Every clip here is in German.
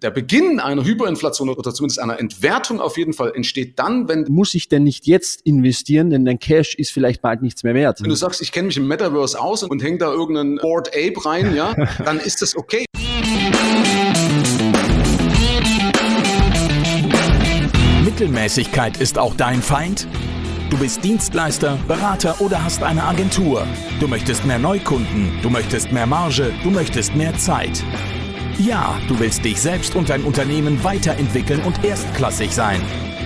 der Beginn einer Hyperinflation oder zumindest einer Entwertung auf jeden Fall entsteht dann, wenn... Muss ich denn nicht jetzt investieren, denn dein Cash ist vielleicht bald nichts mehr wert? Wenn du sagst, ich kenne mich im Metaverse aus und häng da irgendeinen Bored Ape rein, ja, dann ist das okay. Mittelmäßigkeit ist auch dein Feind? Du bist Dienstleister, Berater oder hast eine Agentur. Du möchtest mehr Neukunden, du möchtest mehr Marge, du möchtest mehr Zeit. Ja, du willst dich selbst und dein Unternehmen weiterentwickeln und erstklassig sein.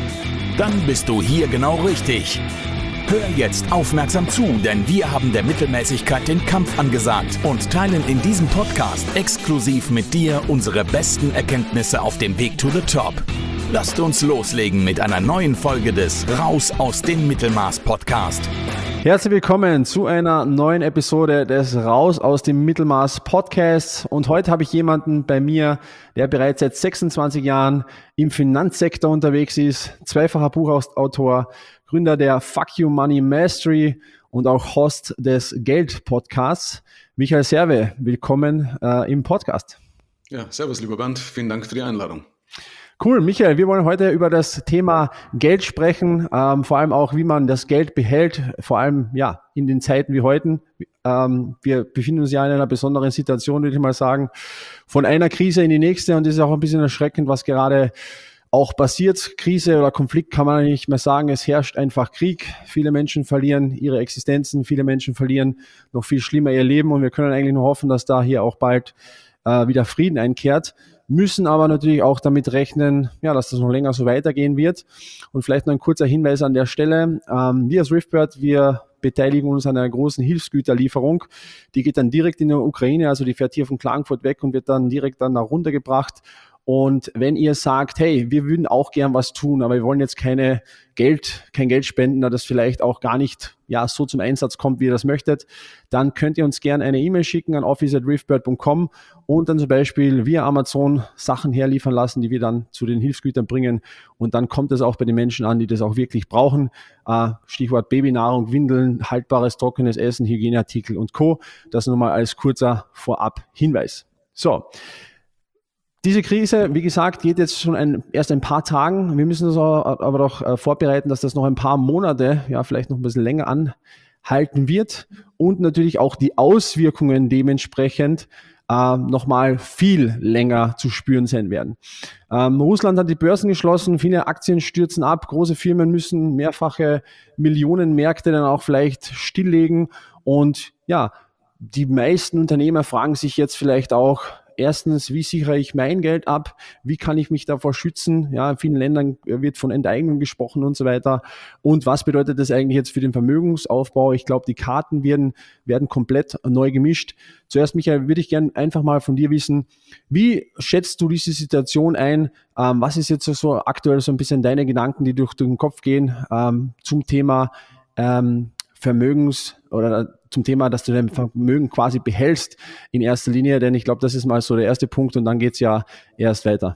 Dann bist du hier genau richtig. Hör jetzt aufmerksam zu, denn wir haben der Mittelmäßigkeit den Kampf angesagt und teilen in diesem Podcast exklusiv mit dir unsere besten Erkenntnisse auf dem Weg to the Top. Lasst uns loslegen mit einer neuen Folge des Raus aus dem Mittelmaß Podcast. Herzlich willkommen zu einer neuen Episode des Raus aus dem Mittelmaß Podcasts. Und heute habe ich jemanden bei mir, der bereits seit 26 Jahren im Finanzsektor unterwegs ist, zweifacher Buchautor, Gründer der Fuck You Money Mastery und auch Host des Geld-Podcasts. Michael Serve, willkommen im Podcast. Ja, servus lieber Bernd, vielen Dank für die Einladung. Cool, Michael, wir wollen heute über das Thema Geld sprechen, vor allem auch, wie man das Geld behält, vor allem ja in den Zeiten wie heute. Wir befinden uns ja in einer besonderen Situation, würde ich mal sagen, von einer Krise in die nächste, und es ist auch ein bisschen erschreckend, was gerade auch passiert. Krise oder Konflikt kann man nicht mehr sagen, es herrscht einfach Krieg. Viele Menschen verlieren ihre Existenzen, viele Menschen verlieren noch viel schlimmer ihr Leben, und wir können eigentlich nur hoffen, dass da hier auch bald wieder Frieden einkehrt. Müssen aber natürlich auch damit rechnen, ja, dass das noch länger so weitergehen wird. Und vielleicht noch ein kurzer Hinweis an der Stelle. Wir als Riftbird, wir beteiligen uns an einer großen Hilfsgüterlieferung. Die geht dann direkt in die Ukraine, also die fährt hier von Klagenfurt weg und wird dann direkt dann nach runtergebracht. Und wenn ihr sagt, hey, wir würden auch gern was tun, aber wir wollen jetzt kein Geld spenden, da das vielleicht auch gar nicht so zum Einsatz kommt, wie ihr das möchtet, dann könnt ihr uns gerne eine E-Mail schicken an office@riftbird.com und dann zum Beispiel via Amazon Sachen herliefern lassen, die wir dann zu den Hilfsgütern bringen, und dann kommt es auch bei den Menschen an, die das auch wirklich brauchen. Stichwort Babynahrung, Windeln, haltbares, trockenes Essen, Hygieneartikel und Co. Das nur mal als kurzer Vorab-Hinweis. So. Diese Krise, wie gesagt, geht jetzt schon erst ein paar Tagen. Wir müssen uns aber doch vorbereiten, dass das noch ein paar Monate, ja vielleicht noch ein bisschen länger anhalten wird, und natürlich auch die Auswirkungen dementsprechend nochmal viel länger zu spüren sein werden. Russland hat die Börsen geschlossen, viele Aktien stürzen ab, große Firmen müssen mehrfache Millionenmärkte dann auch vielleicht stilllegen, und ja, die meisten Unternehmer fragen sich jetzt vielleicht auch, erstens, wie sichere ich mein Geld ab? Wie kann ich mich davor schützen? Ja, in vielen Ländern wird von Enteignung gesprochen und so weiter. Und was bedeutet das eigentlich jetzt für den Vermögensaufbau? Ich glaube, die Karten werden komplett neu gemischt. Zuerst, Michael, würde ich gerne einfach mal von dir wissen, wie schätzt du diese Situation ein? Was ist jetzt so aktuell so ein bisschen deine Gedanken, die durch den Kopf gehen zum Thema Vermögens- oder zum Thema, dass du dein Vermögen quasi behältst in erster Linie, denn ich glaube, das ist mal so der erste Punkt, und dann geht's ja erst weiter.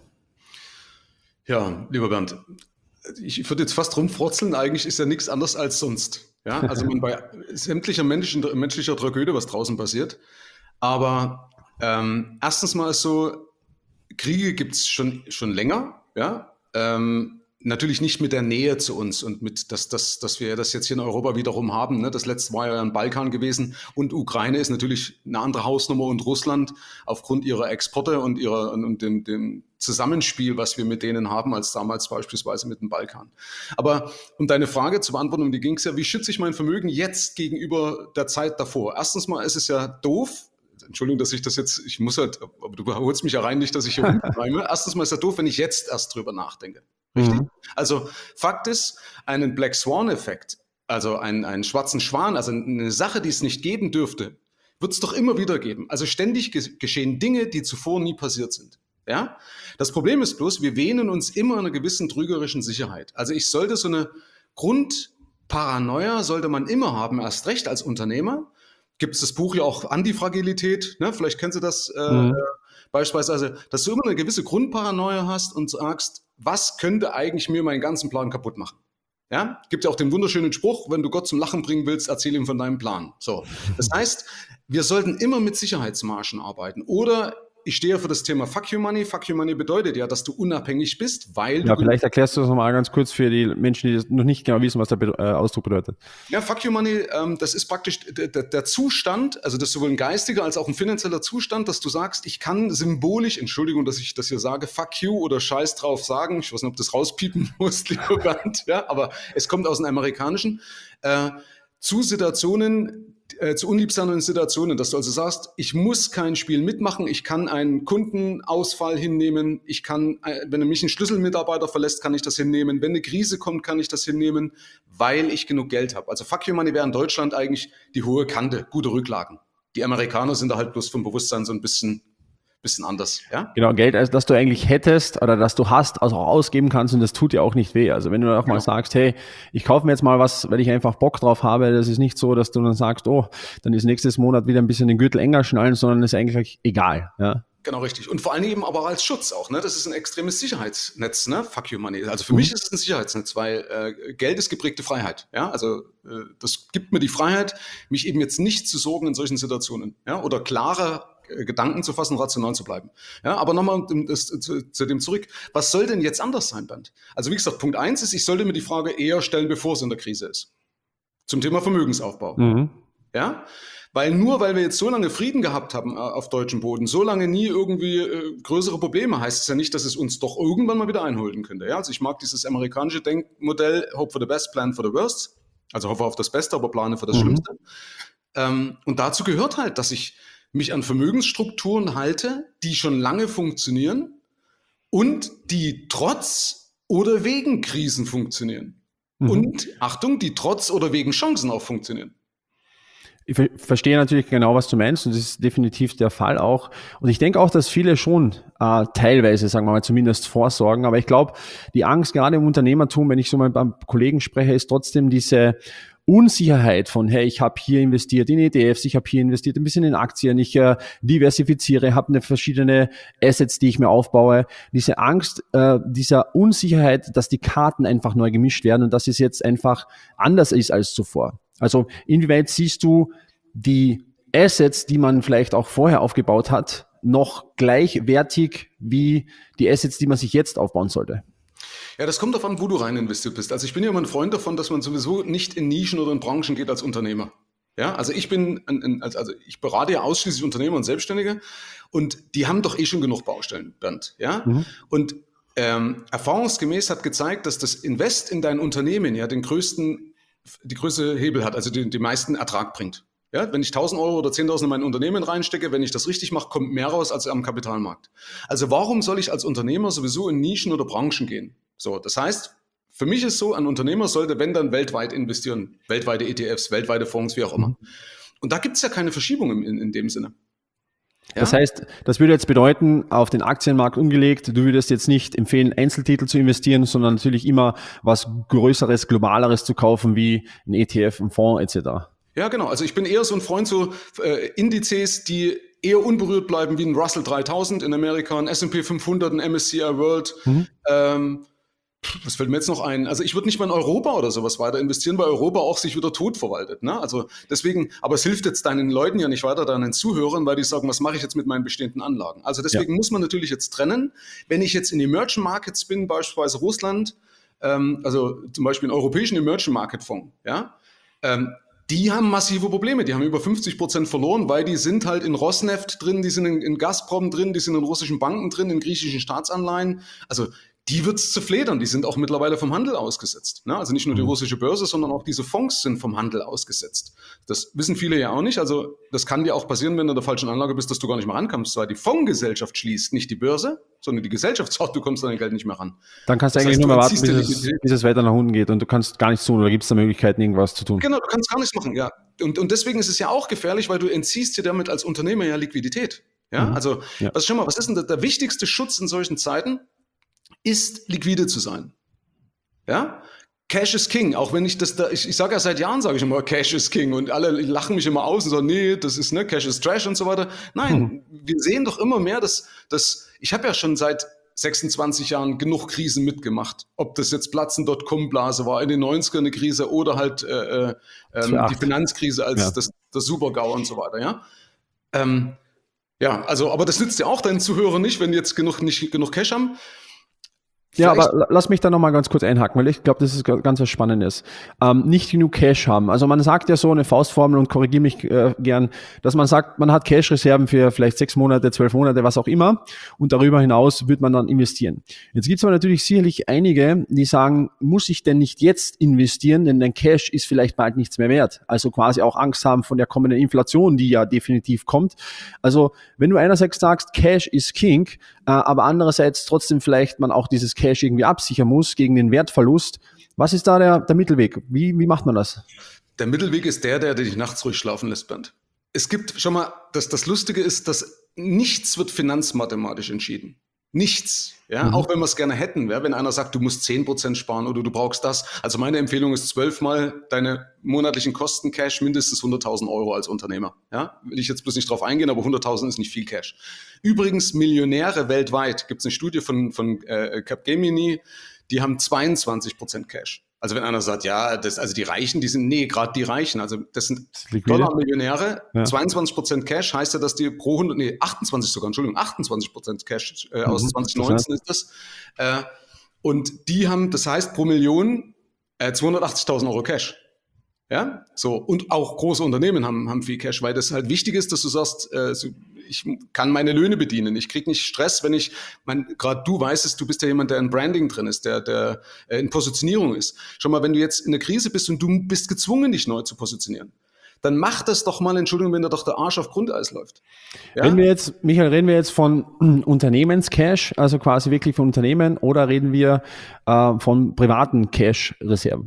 Ja, lieber Bernd, ich würde jetzt fast rumfrotzeln, eigentlich ist ja nichts anderes als sonst. Ja, also bei sämtlicher menschlicher Tragödie, was draußen passiert. Aber erstens mal ist so, Kriege gibt's schon länger, ja. Natürlich nicht mit der Nähe zu uns und mit, dass wir das jetzt hier in Europa wiederum haben. Ne? Das letzte war ja im Balkan gewesen, und Ukraine ist natürlich eine andere Hausnummer, und Russland aufgrund ihrer Exporte und dem Zusammenspiel, was wir mit denen haben, als damals beispielsweise mit dem Balkan. Aber um deine Frage zu beantworten, um die ging es ja, wie schütze ich mein Vermögen jetzt gegenüber der Zeit davor? Erstens mal ist es ja doof. Entschuldigung, dass ich das jetzt, aber du holst mich ja rein, nicht, dass ich hier rumreime. Erstens mal ist es ja doof, wenn ich jetzt erst drüber nachdenke. Richtig? Mhm. Also Fakt ist, einen Black Swan-Effekt, also einen schwarzen Schwan, also eine Sache, die es nicht geben dürfte, wird es doch immer wieder geben. Also ständig geschehen Dinge, die zuvor nie passiert sind. Ja? Das Problem ist bloß, wir wähnen uns immer in einer gewissen trügerischen Sicherheit. Also ich sollte so eine Grundparanoia sollte man immer haben, erst recht als Unternehmer. Gibt es das Buch ja auch Antifragilität, ne? Vielleicht kennst du das beispielsweise, dass du immer eine gewisse Grundparanoia hast und sagst, was könnte eigentlich mir meinen ganzen Plan kaputt machen? Ja, gibt ja auch den wunderschönen Spruch, wenn du Gott zum Lachen bringen willst, erzähl ihm von deinem Plan. So, das heißt, wir sollten immer mit Sicherheitsmargen arbeiten oder ich stehe für das Thema Fuck You Money. Fuck You Money bedeutet ja, dass du unabhängig bist, weil Ja, du... vielleicht erklärst du das nochmal ganz kurz für die Menschen, die das noch nicht genau wissen, was der Ausdruck bedeutet. Ja, Fuck You Money, das ist praktisch der Zustand, also das ist sowohl ein geistiger als auch ein finanzieller Zustand, dass du sagst, ich kann symbolisch, Entschuldigung, dass ich das hier sage, Fuck You oder Scheiß drauf sagen, ich weiß nicht, ob das rauspiepen muss, lieber Bernd, ja, aber es kommt aus dem Amerikanischen, zu Situationen, zu unliebsamen Situationen, dass du also sagst, ich muss kein Spiel mitmachen, ich kann einen Kundenausfall hinnehmen, ich kann, wenn mich ein Schlüsselmitarbeiter verlässt, kann ich das hinnehmen, wenn eine Krise kommt, kann ich das hinnehmen, weil ich genug Geld habe. Also Fuck You Money wäre in Deutschland eigentlich die hohe Kante, gute Rücklagen. Die Amerikaner sind da halt bloß vom Bewusstsein so ein bisschen anders, ja? Genau, Geld, also das du eigentlich hättest oder das du hast, also auch ausgeben kannst und das tut dir auch nicht weh. Also wenn du auch mal sagst, hey, ich kaufe mir jetzt mal was, weil ich einfach Bock drauf habe, das ist nicht so, dass du dann sagst, oh, dann ist nächstes Monat wieder ein bisschen den Gürtel enger schnallen, sondern ist eigentlich egal, ja. Genau, richtig. Und vor allen Dingen eben aber als Schutz auch, ne? Das ist ein extremes Sicherheitsnetz, ne? Fuck You Money. Also für mich ist es ein Sicherheitsnetz, weil Geld ist geprägte Freiheit, ja? Also das gibt mir die Freiheit, mich eben jetzt nicht zu sorgen in solchen Situationen, ja? Oder klare Gedanken zu fassen, rational zu bleiben. Ja, aber nochmal zu dem zurück. Was soll denn jetzt anders sein, Bernd? Also wie gesagt, Punkt 1 ist, ich sollte mir die Frage eher stellen, bevor es in der Krise ist. Zum Thema Vermögensaufbau. Ja, weil wir jetzt so lange Frieden gehabt haben auf deutschem Boden, so lange nie irgendwie größere Probleme, heißt es ja nicht, dass es uns doch irgendwann mal wieder einholen könnte. Ja, also ich mag dieses amerikanische Denkmodell, hope for the best, plan for the worst. Also hoffe auf das Beste, aber plane für das Schlimmste. Und dazu gehört halt, dass ich mich an Vermögensstrukturen halte, die schon lange funktionieren und die trotz oder wegen Krisen funktionieren. Und, Achtung, die trotz oder wegen Chancen auch funktionieren. Ich verstehe natürlich genau, was du meinst und das ist definitiv der Fall auch. Und ich denke auch, dass viele schon teilweise, sagen wir mal, zumindest vorsorgen. Aber ich glaube, die Angst gerade im Unternehmertum, wenn ich so mal beim Kollegen spreche, ist trotzdem diese Unsicherheit von, hey, ich habe hier investiert in ETFs, ich habe hier investiert ein bisschen in Aktien, ich diversifiziere, habe eine verschiedene Assets, die ich mir aufbaue. Diese Angst, dieser Unsicherheit, dass die Karten einfach neu gemischt werden und dass es jetzt einfach anders ist als zuvor. Also inwieweit siehst du die Assets, die man vielleicht auch vorher aufgebaut hat, noch gleichwertig wie die Assets, die man sich jetzt aufbauen sollte? Ja, das kommt davon, wo du rein investiert bist. Also ich bin ja immer ein Freund davon, dass man sowieso nicht in Nischen oder in Branchen geht als Unternehmer. Ja, also ich ich berate ja ausschließlich Unternehmer und Selbstständige und die haben doch eh schon genug Baustellen, Bernd. Ja, und erfahrungsgemäß hat gezeigt, dass das Invest in dein Unternehmen ja die größte Hebel hat, also die meisten Ertrag bringt. Ja, wenn ich 1.000 Euro oder 10.000 in mein Unternehmen reinstecke, wenn ich das richtig mache, kommt mehr raus als am Kapitalmarkt. Also warum soll ich als Unternehmer sowieso in Nischen oder Branchen gehen? So, das heißt, für mich ist so, ein Unternehmer sollte, wenn dann, weltweit investieren. Weltweite ETFs, weltweite Fonds, wie auch immer. Und da gibt es ja keine Verschiebung in dem Sinne. Ja? Das heißt, das würde jetzt bedeuten, auf den Aktienmarkt umgelegt, du würdest jetzt nicht empfehlen, Einzeltitel zu investieren, sondern natürlich immer was Größeres, Globaleres zu kaufen, wie ein ETF, ein Fonds etc. Ja, genau. Also ich bin eher so ein Freund so Indizes, die eher unberührt bleiben, wie ein Russell 3000 in Amerika, ein S&P 500, ein MSCI World. Was fällt mir jetzt noch ein? Also ich würde nicht mal in Europa oder sowas weiter investieren, weil Europa auch sich wieder tot verwaltet. Ne? Also deswegen, aber es hilft jetzt deinen Leuten ja nicht weiter, deinen Zuhörern, weil die sagen, was mache ich jetzt mit meinen bestehenden Anlagen? Also deswegen muss man natürlich jetzt trennen. Wenn ich jetzt in Emerging Markets bin, beispielsweise Russland, also zum Beispiel einen europäischen Emerging Market Fonds, ja, die haben massive Probleme. Die haben über 50% verloren, weil die sind halt in Rosneft drin, die sind in Gazprom drin, die sind in russischen Banken drin, in griechischen Staatsanleihen. Also die wird es zu fledern. Die sind auch mittlerweile vom Handel ausgesetzt. Ne? Also nicht nur die russische Börse, sondern auch diese Fonds sind vom Handel ausgesetzt. Das wissen viele ja auch nicht. Also das kann dir auch passieren, wenn du in der falschen Anlage bist, dass du gar nicht mehr rankommst, weil die Fondsgesellschaft schließt, nicht die Börse, sondern die Gesellschaft sagt, du kommst an dein Geld nicht mehr ran. Dann kannst du eigentlich nur mehr warten, bis es weiter nach unten geht und du kannst gar nichts tun oder gibt es da Möglichkeiten, irgendwas zu tun? Genau, du kannst gar nichts machen, ja. Und deswegen ist es ja auch gefährlich, weil du entziehst dir damit als Unternehmer ja Liquidität. Ja, also was ist denn der wichtigste Schutz in solchen Zeiten? Ist liquide zu sein. Ja? Cash is King, auch wenn ich sage ja seit Jahren, sage ich immer, Cash is King und alle lachen mich immer aus und sagen, nee, das ist, ne, Cash is Trash und so weiter. Nein, wir sehen doch immer mehr, dass ich habe ja schon seit 26 Jahren genug Krisen mitgemacht. Ob das jetzt Platzen.com-Blase war, in den 90ern eine Krise oder halt die Finanzkrise als das Super-GAU und so weiter. Ja? Ja, also, aber das nützt ja auch deinen Zuhörern nicht, wenn die jetzt nicht genug Cash haben. Ja, aber lass mich da nochmal ganz kurz einhaken, weil ich glaube, das ist ganz was Spannendes. Nicht genug Cash haben. Also man sagt ja so eine Faustformel und korrigiere mich gern, dass man sagt, man hat Cash-Reserven für vielleicht 6 Monate, 12 Monate, was auch immer und darüber hinaus wird man dann investieren. Jetzt gibt es aber natürlich sicherlich einige, die sagen, muss ich denn nicht jetzt investieren, denn dein Cash ist vielleicht bald nichts mehr wert. Also quasi auch Angst haben von der kommenden Inflation, die ja definitiv kommt. Also wenn du einerseits sagst, Cash ist King, aber andererseits trotzdem vielleicht man auch dieses Cash irgendwie absichern muss gegen den Wertverlust. Was ist da der Mittelweg? Wie macht man das? Der Mittelweg ist der dich nachts ruhig schlafen lässt, Bernd. Es gibt schon mal, das Lustige ist, dass nichts wird finanzmathematisch entschieden. Nichts. Ja, auch wenn wir es gerne hätten, ja, wenn einer sagt, du musst 10% sparen oder du brauchst das. Also meine Empfehlung ist 12-mal deine monatlichen Kosten Cash, mindestens 100.000 Euro als Unternehmer. Ja, will ich jetzt bloß nicht drauf eingehen, aber 100.000 ist nicht viel Cash. Übrigens, Millionäre weltweit, gibt es eine Studie von Capgemini, die haben 22% Cash. Also wenn einer sagt, ja, also die Reichen, gerade die Reichen, also das sind Dollar-Millionäre, ja. 22% Cash heißt ja, dass die pro 28% Cash aus 2019 ist das. Und die haben, das heißt pro Million 280.000 Euro Cash. Ja, so. Und auch große Unternehmen haben viel Cash, weil das halt wichtig ist, dass du sagst, ich kann meine Löhne bedienen. Ich kriege nicht Stress, wenn gerade du weißt es, du bist ja jemand, der in Branding drin ist, der in Positionierung ist. Schon mal, wenn du jetzt in der Krise bist und du bist gezwungen, dich neu zu positionieren, dann mach das doch mal, Entschuldigung, wenn da doch der Arsch auf Grundeis läuft. Ja? Michael, reden wir jetzt von Unternehmenscash, also quasi wirklich von Unternehmen, oder reden wir von privaten Cash-Reserven?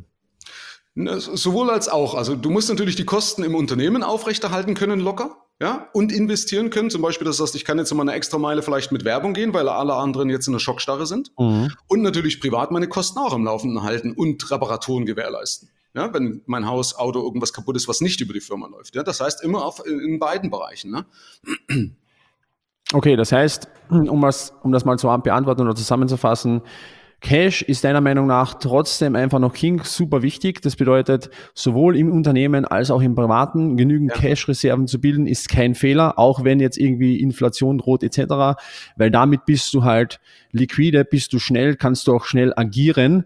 Sowohl als auch. Also du musst natürlich die Kosten im Unternehmen aufrechterhalten können, locker, ja, und investieren können. Zum Beispiel, dass du sagst, ich kann jetzt mal eine extra Meile vielleicht mit Werbung gehen, weil alle anderen jetzt in der Schockstarre sind. Und natürlich privat meine Kosten auch am Laufenden halten und Reparaturen gewährleisten. Ja, wenn mein Haus, Auto, irgendwas kaputt ist, was nicht über die Firma läuft. Ja, das heißt immer in beiden Bereichen. Ne? Okay, das heißt, um das mal zu beantworten oder zusammenzufassen, Cash ist deiner Meinung nach trotzdem einfach noch King, super wichtig. Das bedeutet, sowohl im Unternehmen als auch im Privaten genügend Cash-Reserven zu bilden, ist kein Fehler, auch wenn jetzt irgendwie Inflation droht etc., weil damit bist du halt liquide, bist du schnell, kannst du auch schnell agieren.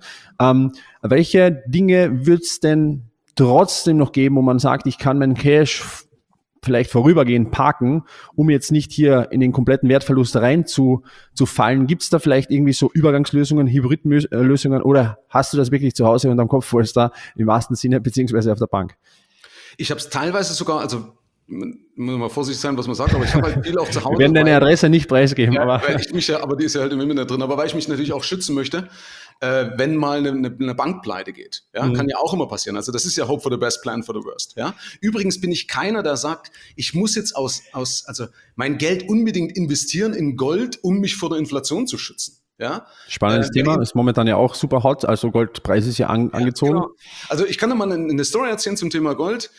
Welche Dinge wird es denn trotzdem noch geben, wo man sagt, ich kann mein Cash vielleicht vorübergehend parken, um jetzt nicht hier in den kompletten Wertverlust rein zu fallen? Gibt es da vielleicht irgendwie so Übergangslösungen, Hybridlösungen, oder hast du das wirklich zu Hause unterm Kopf, wo es da im wahrsten Sinne, beziehungsweise auf der Bank? Ich habe es teilweise sogar, also muss mal vorsichtig sein, was man sagt, aber ich habe halt viel auch zu Hause. Wir werden deine Adresse nicht preisgeben. Ja, aber die ist ja halt im Internet drin, aber weil ich mich natürlich auch schützen möchte, wenn mal eine Bankpleite geht. Ja, kann ja auch immer passieren. Also das ist ja Hope for the best, plan for the worst. Ja, übrigens bin ich keiner, der sagt, ich muss jetzt also mein Geld unbedingt investieren in Gold, um mich vor der Inflation zu schützen. Ja? Spannendes Thema, ist momentan ja auch super hot, also Goldpreis ist ja angezogen. Genau. Also ich kann da mal eine Story erzählen zum Thema Gold.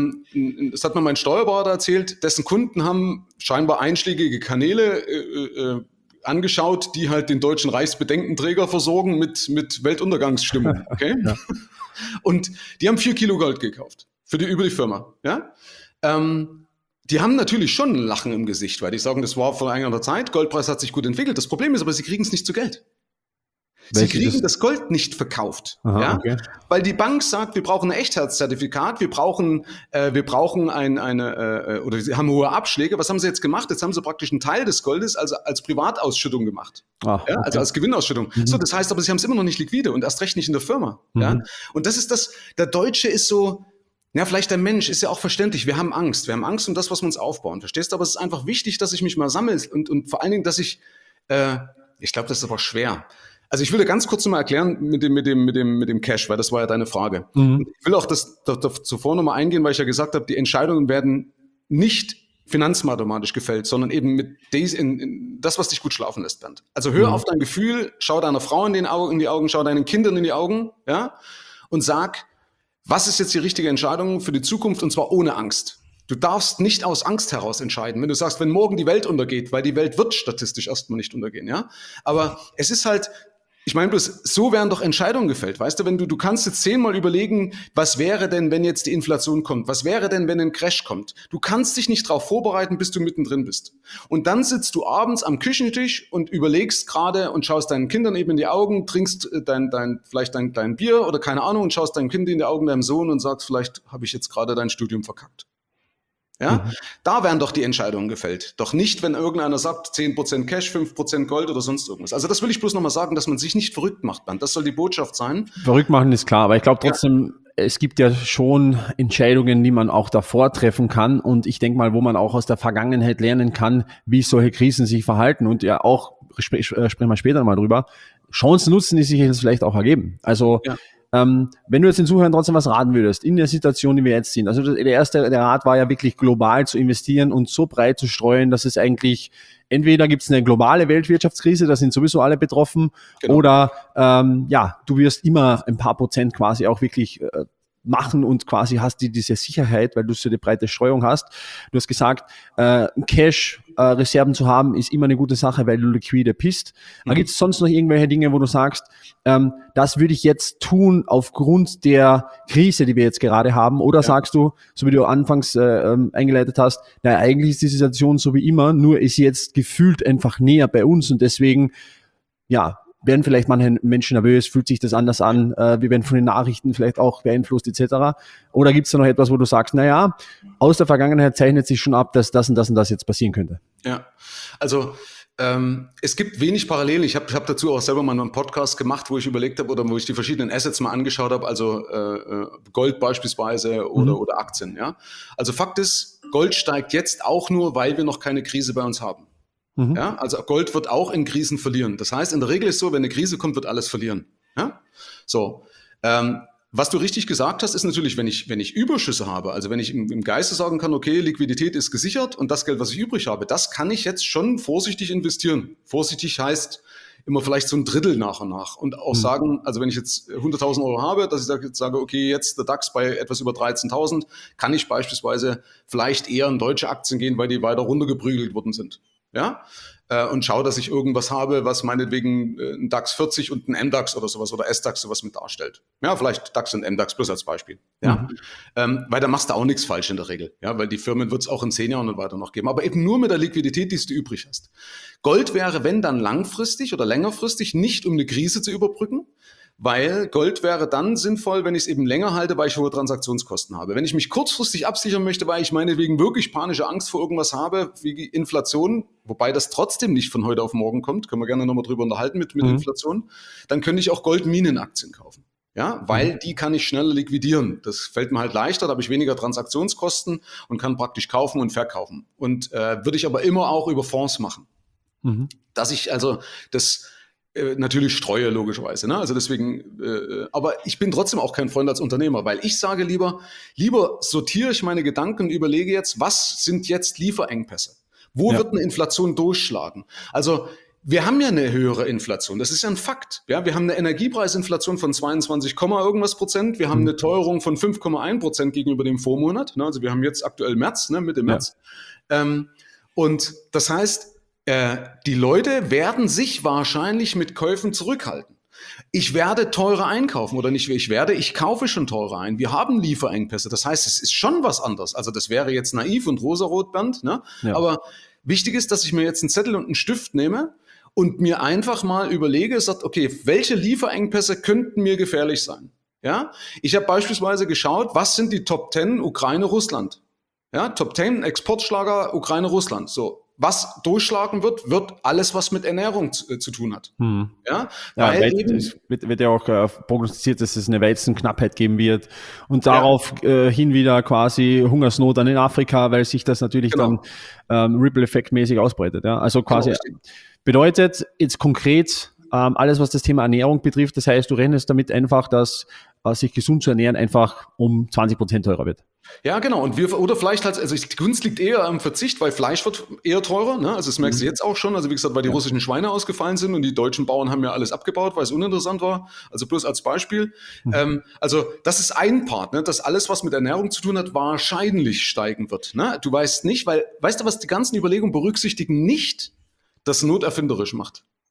Das hat mir mein Steuerberater erzählt, dessen Kunden haben scheinbar einschlägige Kanäle angeschaut, die halt den deutschen Reichsbedenkenträger versorgen mit Weltuntergangsstimmung. Okay? Ja. Und die haben 4 Kilo Gold gekauft über die Firma. Ja? Die haben natürlich schon ein Lachen im Gesicht, weil die sagen, das war vor einiger Zeit, Goldpreis hat sich gut entwickelt. Das Problem ist aber, sie kriegen es nicht zu Geld. Sie kriegen das Gold nicht verkauft. Aha, ja? Okay. Weil die Bank sagt, wir brauchen ein Echtheitszertifikat, wir brauchen oder sie haben hohe Abschläge. Was haben sie jetzt gemacht? Jetzt haben sie praktisch einen Teil des Goldes als Privatausschüttung gemacht. Ach, okay. Ja? Also als Gewinnausschüttung. So, das heißt aber, sie haben es immer noch nicht liquide und erst recht nicht in der Firma. Ja? Und das ist der Deutsche ist so, ja, vielleicht der Mensch ist ja auch verständlich. Wir haben Angst um das, was wir uns aufbauen. Verstehst du? Aber es ist einfach wichtig, dass ich mich mal sammle und vor allen Dingen, dass ich glaube, das ist aber schwer. Also ich will dir ganz kurz noch mal erklären mit dem Cash, weil das war ja deine Frage. Ich will auch zuvor noch mal eingehen, weil ich ja gesagt habe, die Entscheidungen werden nicht finanzmathematisch gefällt, sondern eben mit das, was dich gut schlafen lässt, Bernd. Also hör auf dein Gefühl, schau deiner Frau in die Augen, schau deinen Kindern in die Augen, ja, und sag, was ist jetzt die richtige Entscheidung für die Zukunft, und zwar ohne Angst. Du darfst nicht aus Angst heraus entscheiden. Wenn du sagst, wenn morgen die Welt untergeht, weil die Welt wird statistisch erstmal nicht untergehen, ja. Aber es ist halt, Ich meine bloß, so werden doch Entscheidungen gefällt. Weißt du, wenn du kannst jetzt 10-mal überlegen, was wäre denn, wenn jetzt die Inflation kommt? Was wäre denn, wenn ein Crash kommt? Du kannst dich nicht darauf vorbereiten, bis du mittendrin bist. Und dann sitzt du abends am Küchentisch und überlegst gerade und schaust deinen Kindern eben in die Augen, trinkst vielleicht dein Bier oder keine Ahnung und schaust deinem Kind in die Augen, deinem Sohn und sagst, vielleicht habe ich jetzt gerade dein Studium verkackt. Ja, da werden doch die Entscheidungen gefällt. Doch nicht, wenn irgendeiner sagt, 10% Cash, 5% Gold oder sonst irgendwas. Also das will ich bloß nochmal sagen, dass man sich nicht verrückt macht, Bernd. Das soll die Botschaft sein. Verrückt machen ist klar, aber ich glaube trotzdem, es gibt ja schon Entscheidungen, die man auch davor treffen kann. Und ich denke mal, wo man auch aus der Vergangenheit lernen kann, wie solche Krisen sich verhalten. Und ja auch, sprechen wir später mal drüber, Chancen nutzen, die sich jetzt vielleicht auch ergeben. Also wenn du jetzt den Zuhörern trotzdem was raten würdest, in der Situation, die wir jetzt sind, also der Rat war ja wirklich global zu investieren und so breit zu streuen, dass es eigentlich, entweder gibt es eine globale Weltwirtschaftskrise, da sind sowieso alle betroffen, oder du wirst immer ein paar Prozent quasi auch wirklich machen und quasi hast du diese Sicherheit, weil du so eine breite Streuung hast. Du hast gesagt, Cash-Reserven zu haben, ist immer eine gute Sache, weil du liquide bist. Aber gibt es sonst noch irgendwelche Dinge, wo du sagst, das würde ich jetzt tun aufgrund der Krise, die wir jetzt gerade haben? Oder sagst du, so wie du anfangs eingeleitet hast, naja, eigentlich ist die Situation so wie immer, nur ist sie jetzt gefühlt einfach näher bei uns und deswegen, werden vielleicht manche Menschen nervös, fühlt sich das anders an, wir werden von den Nachrichten vielleicht auch beeinflusst etc. Oder gibt es da noch etwas, wo du sagst, naja, aus der Vergangenheit zeichnet sich schon ab, dass das und das und das jetzt passieren könnte? Ja, also es gibt wenig Parallelen. Ich hab dazu auch selber mal einen Podcast gemacht, wo ich überlegt habe oder wo ich die verschiedenen Assets mal angeschaut habe, also Gold beispielsweise oder Aktien. Ja? Also Fakt ist, Gold steigt jetzt auch nur, weil wir noch keine Krise bei uns haben. Ja, also Gold wird auch in Krisen verlieren. Das heißt, in der Regel ist so, wenn eine Krise kommt, wird alles verlieren. Ja? So, was du richtig gesagt hast, ist natürlich, wenn ich Überschüsse habe, also wenn ich im Geiste sagen kann, okay, Liquidität ist gesichert und das Geld, was ich übrig habe, das kann ich jetzt schon vorsichtig investieren. Vorsichtig heißt immer vielleicht so ein Drittel nach und nach und auch sagen, also wenn ich jetzt 100.000 Euro habe, dass ich sage, okay, jetzt der DAX bei etwas über 13.000, kann ich beispielsweise vielleicht eher in deutsche Aktien gehen, weil die weiter runtergeprügelt worden sind. Ja, und schaue, dass ich irgendwas habe, was meinetwegen ein DAX 40 und ein MDAX oder sowas oder SDAX sowas mit darstellt. Ja, vielleicht DAX und MDAX plus als Beispiel. Ja, weil da machst du auch nichts falsch in der Regel. Ja, weil die Firmen wird es auch in 10 Jahren und weiter noch geben. Aber eben nur mit der Liquidität, die du übrig hast. Gold wäre, wenn dann langfristig oder längerfristig, nicht um eine Krise zu überbrücken, weil Gold wäre dann sinnvoll, wenn ich es eben länger halte, weil ich hohe Transaktionskosten habe. Wenn ich mich kurzfristig absichern möchte, weil ich meinetwegen wirklich panische Angst vor irgendwas habe, wie Inflation, wobei das trotzdem nicht von heute auf morgen kommt, können wir gerne nochmal drüber unterhalten mit Inflation, dann könnte ich auch Goldminenaktien kaufen. Ja, weil die kann ich schneller liquidieren. Das fällt mir halt leichter, da habe ich weniger Transaktionskosten und kann praktisch kaufen und verkaufen. Und würde ich aber immer auch über Fonds machen. Dass ich also das natürlich streue, logischerweise. Ne? Also deswegen, aber ich bin trotzdem auch kein Freund als Unternehmer, weil ich sage lieber sortiere ich meine Gedanken und überlege jetzt, was sind jetzt Lieferengpässe? Wo wird eine Inflation durchschlagen? Also wir haben ja eine höhere Inflation, das ist ja ein Fakt. Ja? Wir haben eine Energiepreisinflation von 22, irgendwas Prozent, wir haben eine Teuerung von 5,1% gegenüber dem Vormonat. Ne? Also wir haben jetzt aktuell März, ne? Mitte März. Und das heißt, die Leute werden sich wahrscheinlich mit Käufen zurückhalten. Ich werde teurer einkaufen oder nicht, ich kaufe schon teurer ein. Wir haben Lieferengpässe. Das heißt, es ist schon was anderes. Also das wäre jetzt naiv und rosarot, Bernd, ne? Ja. Aber wichtig ist, dass ich mir jetzt einen Zettel und einen Stift nehme und mir einfach mal überlege, sagt, okay, welche Lieferengpässe könnten mir gefährlich sein? Ja? Ich habe beispielsweise geschaut, was sind die Top 10 Ukraine, Russland? Ja, Top 10 Exportschlager Ukraine, Russland. So. Was durchschlagen wird alles, was mit Ernährung zu tun hat. Ja, weil es wird ja auch prognostiziert, dass es eine Weizenknappheit geben wird und darauf hin wieder quasi Hungersnot dann in Afrika, weil sich das natürlich dann Ripple-Effekt-mäßig ausbreitet. Ja? Also quasi bedeutet jetzt konkret alles, was das Thema Ernährung betrifft, das heißt, du rechnest damit einfach, dass sich gesund zu ernähren einfach um 20% teurer wird. Ja, genau. Und oder vielleicht halt, also die Kunst liegt eher am Verzicht, weil Fleisch wird eher teurer. Ne? Also das merkst du jetzt auch schon. Also wie gesagt, weil die russischen Schweine ausgefallen sind und die deutschen Bauern haben ja alles abgebaut, weil es uninteressant war. Also bloß als Beispiel. Also das ist ein Part, ne? Dass alles, was mit Ernährung zu tun hat, wahrscheinlich steigen wird. Ne? Du weißt nicht, weißt du, was die ganzen Überlegungen berücksichtigen? Nicht, dass Not erfinderisch macht.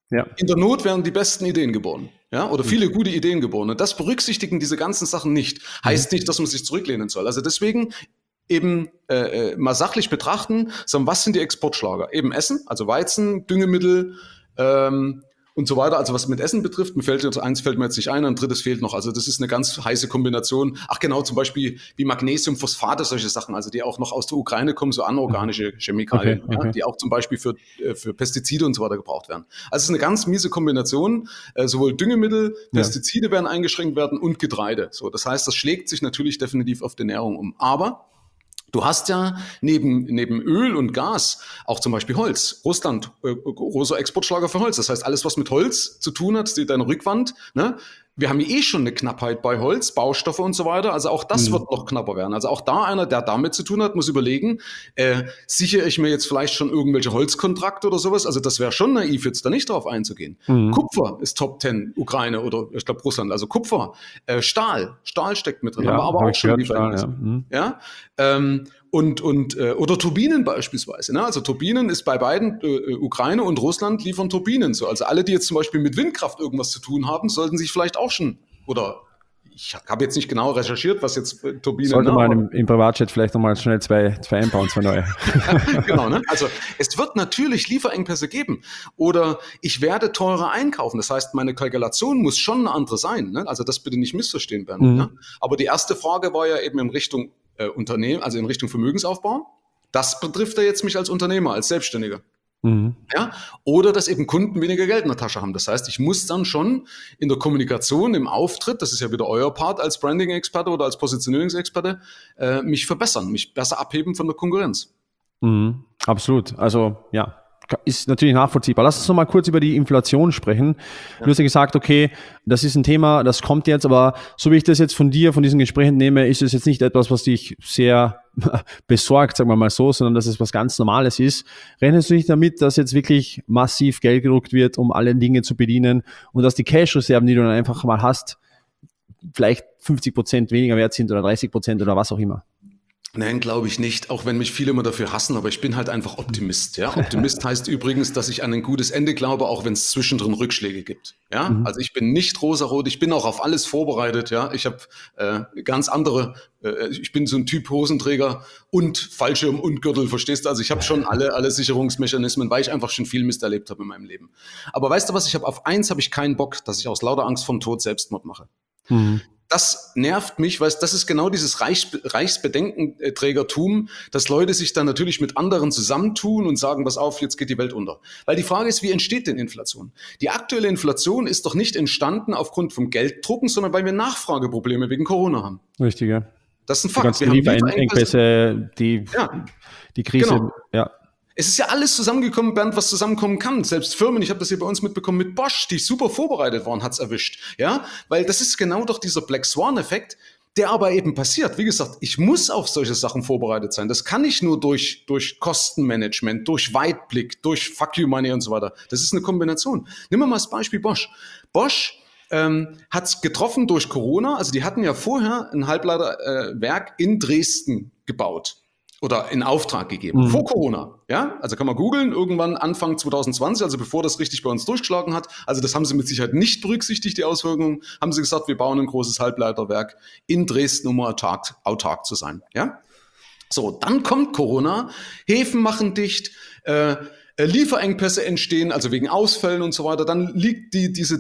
Ja. In der Not werden die besten Ideen geboren. Ja, oder viele gute Ideen geboren. Und das berücksichtigen diese ganzen Sachen nicht. Heißt nicht, dass man sich zurücklehnen soll. Also deswegen eben mal sachlich betrachten, sagen, was sind die Exportschlager? Eben Essen, also Weizen, Düngemittel und so weiter. Also was mit Essen betrifft, eins fällt mir jetzt nicht ein, ein drittes fehlt noch. Also das ist eine ganz heiße Kombination. Ach genau, zum Beispiel wie Magnesium, Phosphate, solche Sachen, also die auch noch aus der Ukraine kommen, so anorganische Chemikalien, Okay. ja, die auch zum Beispiel für Pestizide und so weiter gebraucht werden. Also es ist eine ganz miese Kombination. Sowohl Düngemittel, Pestizide werden eingeschränkt werden und Getreide. So, das heißt, das schlägt sich natürlich definitiv auf die Ernährung um. Aber du hast ja neben Öl und Gas auch zum Beispiel Holz. Russland, großer Exportschlager für Holz. Das heißt, alles, was mit Holz zu tun hat, deine Rückwand, ne? Wir haben ja schon eine Knappheit bei Holz, Baustoffe und so weiter. Also auch das wird noch knapper werden. Also auch da einer, der damit zu tun hat, muss überlegen, sichere ich mir jetzt vielleicht schon irgendwelche Holzkontrakte oder sowas? Also das wäre schon naiv, jetzt da nicht drauf einzugehen. Kupfer ist Top 10, Ukraine oder ich glaube Russland. Also Kupfer, Stahl steckt mit drin. Ja, haben wir aber hab auch ich schon gehört, Lieferengpässe. Ja. Oder Turbinen beispielsweise. Ne? Also Turbinen ist bei beiden, Ukraine und Russland liefern Turbinen. So. Also alle, die jetzt zum Beispiel mit Windkraft irgendwas zu tun haben, sollten sich vielleicht auch schon, oder ich habe jetzt nicht genau recherchiert, was jetzt Turbinen... Sollte man im Privatchat vielleicht nochmal schnell zwei einbauen, zwei neue. Genau, ne? Also es wird natürlich Lieferengpässe geben oder ich werde teurer einkaufen. Das heißt, meine Kalkulation muss schon eine andere sein. Ne? Also das bitte nicht missverstehen, Bernd. Ne? Aber die erste Frage war ja eben in Richtung Unternehmen, also in Richtung Vermögensaufbau. Das betrifft ja jetzt mich als Unternehmer, als Selbstständiger. Ja? Oder dass eben Kunden weniger Geld in der Tasche haben. Das heißt, ich muss dann schon in der Kommunikation, im Auftritt, das ist ja wieder euer Part als Branding-Experte oder als Positionierungsexperte, mich verbessern, mich besser abheben von der Konkurrenz. Absolut. Also ja, ist natürlich nachvollziehbar. Lass uns noch mal kurz über die Inflation sprechen. Du hast ja gesagt, okay, das ist ein Thema, das kommt jetzt, aber so wie ich das jetzt von dir, von diesen Gesprächen nehme, ist es jetzt nicht etwas, was dich sehr besorgt, sagen wir mal so, sondern dass es was ganz Normales ist. Rechnest du nicht damit, dass jetzt wirklich massiv Geld gedruckt wird, um alle Dinge zu bedienen und dass die Cash-Reserven, die du dann einfach mal hast, vielleicht 50% weniger wert sind oder 30% oder was auch immer? Nein, glaube ich nicht, auch wenn mich viele immer dafür hassen, aber ich bin halt einfach Optimist. Ja? Optimist heißt übrigens, dass ich an ein gutes Ende glaube, auch wenn es zwischendrin Rückschläge gibt. Ja? Also ich bin nicht rosarot, ich bin auch auf alles vorbereitet. Ja? Ich habe ganz andere, ich bin so ein Typ Hosenträger und Fallschirm und Gürtel, verstehst du? Also ich habe schon alle Sicherungsmechanismen, weil ich einfach schon viel Mist erlebt habe in meinem Leben. Aber weißt du was, auf eins habe ich keinen Bock, dass ich aus lauter Angst vom Tod Selbstmord mache. Das nervt mich, weil das ist genau dieses Reichsbedenkenträgertum, dass Leute sich dann natürlich mit anderen zusammentun und sagen, pass auf, jetzt geht die Welt unter. Weil die Frage ist, wie entsteht denn Inflation? Die aktuelle Inflation ist doch nicht entstanden aufgrund vom Gelddrucken, sondern weil wir Nachfrageprobleme wegen Corona haben. Richtig, ja. Das ist ein Die Fakt. ganzen Lieferengpässe, die Krise, Genau. ja. Es ist ja alles zusammengekommen, Bernd, was zusammenkommen kann. Selbst Firmen, ich habe das hier bei uns mitbekommen mit Bosch, die super vorbereitet waren, hat's erwischt. Ja, weil das ist genau doch dieser Black Swan-Effekt, der aber eben passiert. Wie gesagt, ich muss auf solche Sachen vorbereitet sein. Das kann ich nur durch Kostenmanagement, durch Weitblick, durch Fuck you Money und so weiter. Das ist eine Kombination. Nehmen wir mal das Beispiel Bosch. Bosch hat's getroffen durch Corona. Also die hatten ja vorher ein Halbleiterwerk in Dresden gebaut. Oder in Auftrag gegeben, vor Corona. Ja, also kann man googeln, irgendwann Anfang 2020, also bevor das richtig bei uns durchgeschlagen hat. Also das haben sie mit Sicherheit nicht berücksichtigt, die Auswirkungen. Haben sie gesagt, wir bauen ein großes Halbleiterwerk in Dresden, um autark zu sein. Ja, so, dann kommt Corona, Häfen machen dicht, Lieferengpässe entstehen, also wegen Ausfällen und so weiter. Dann liegt diese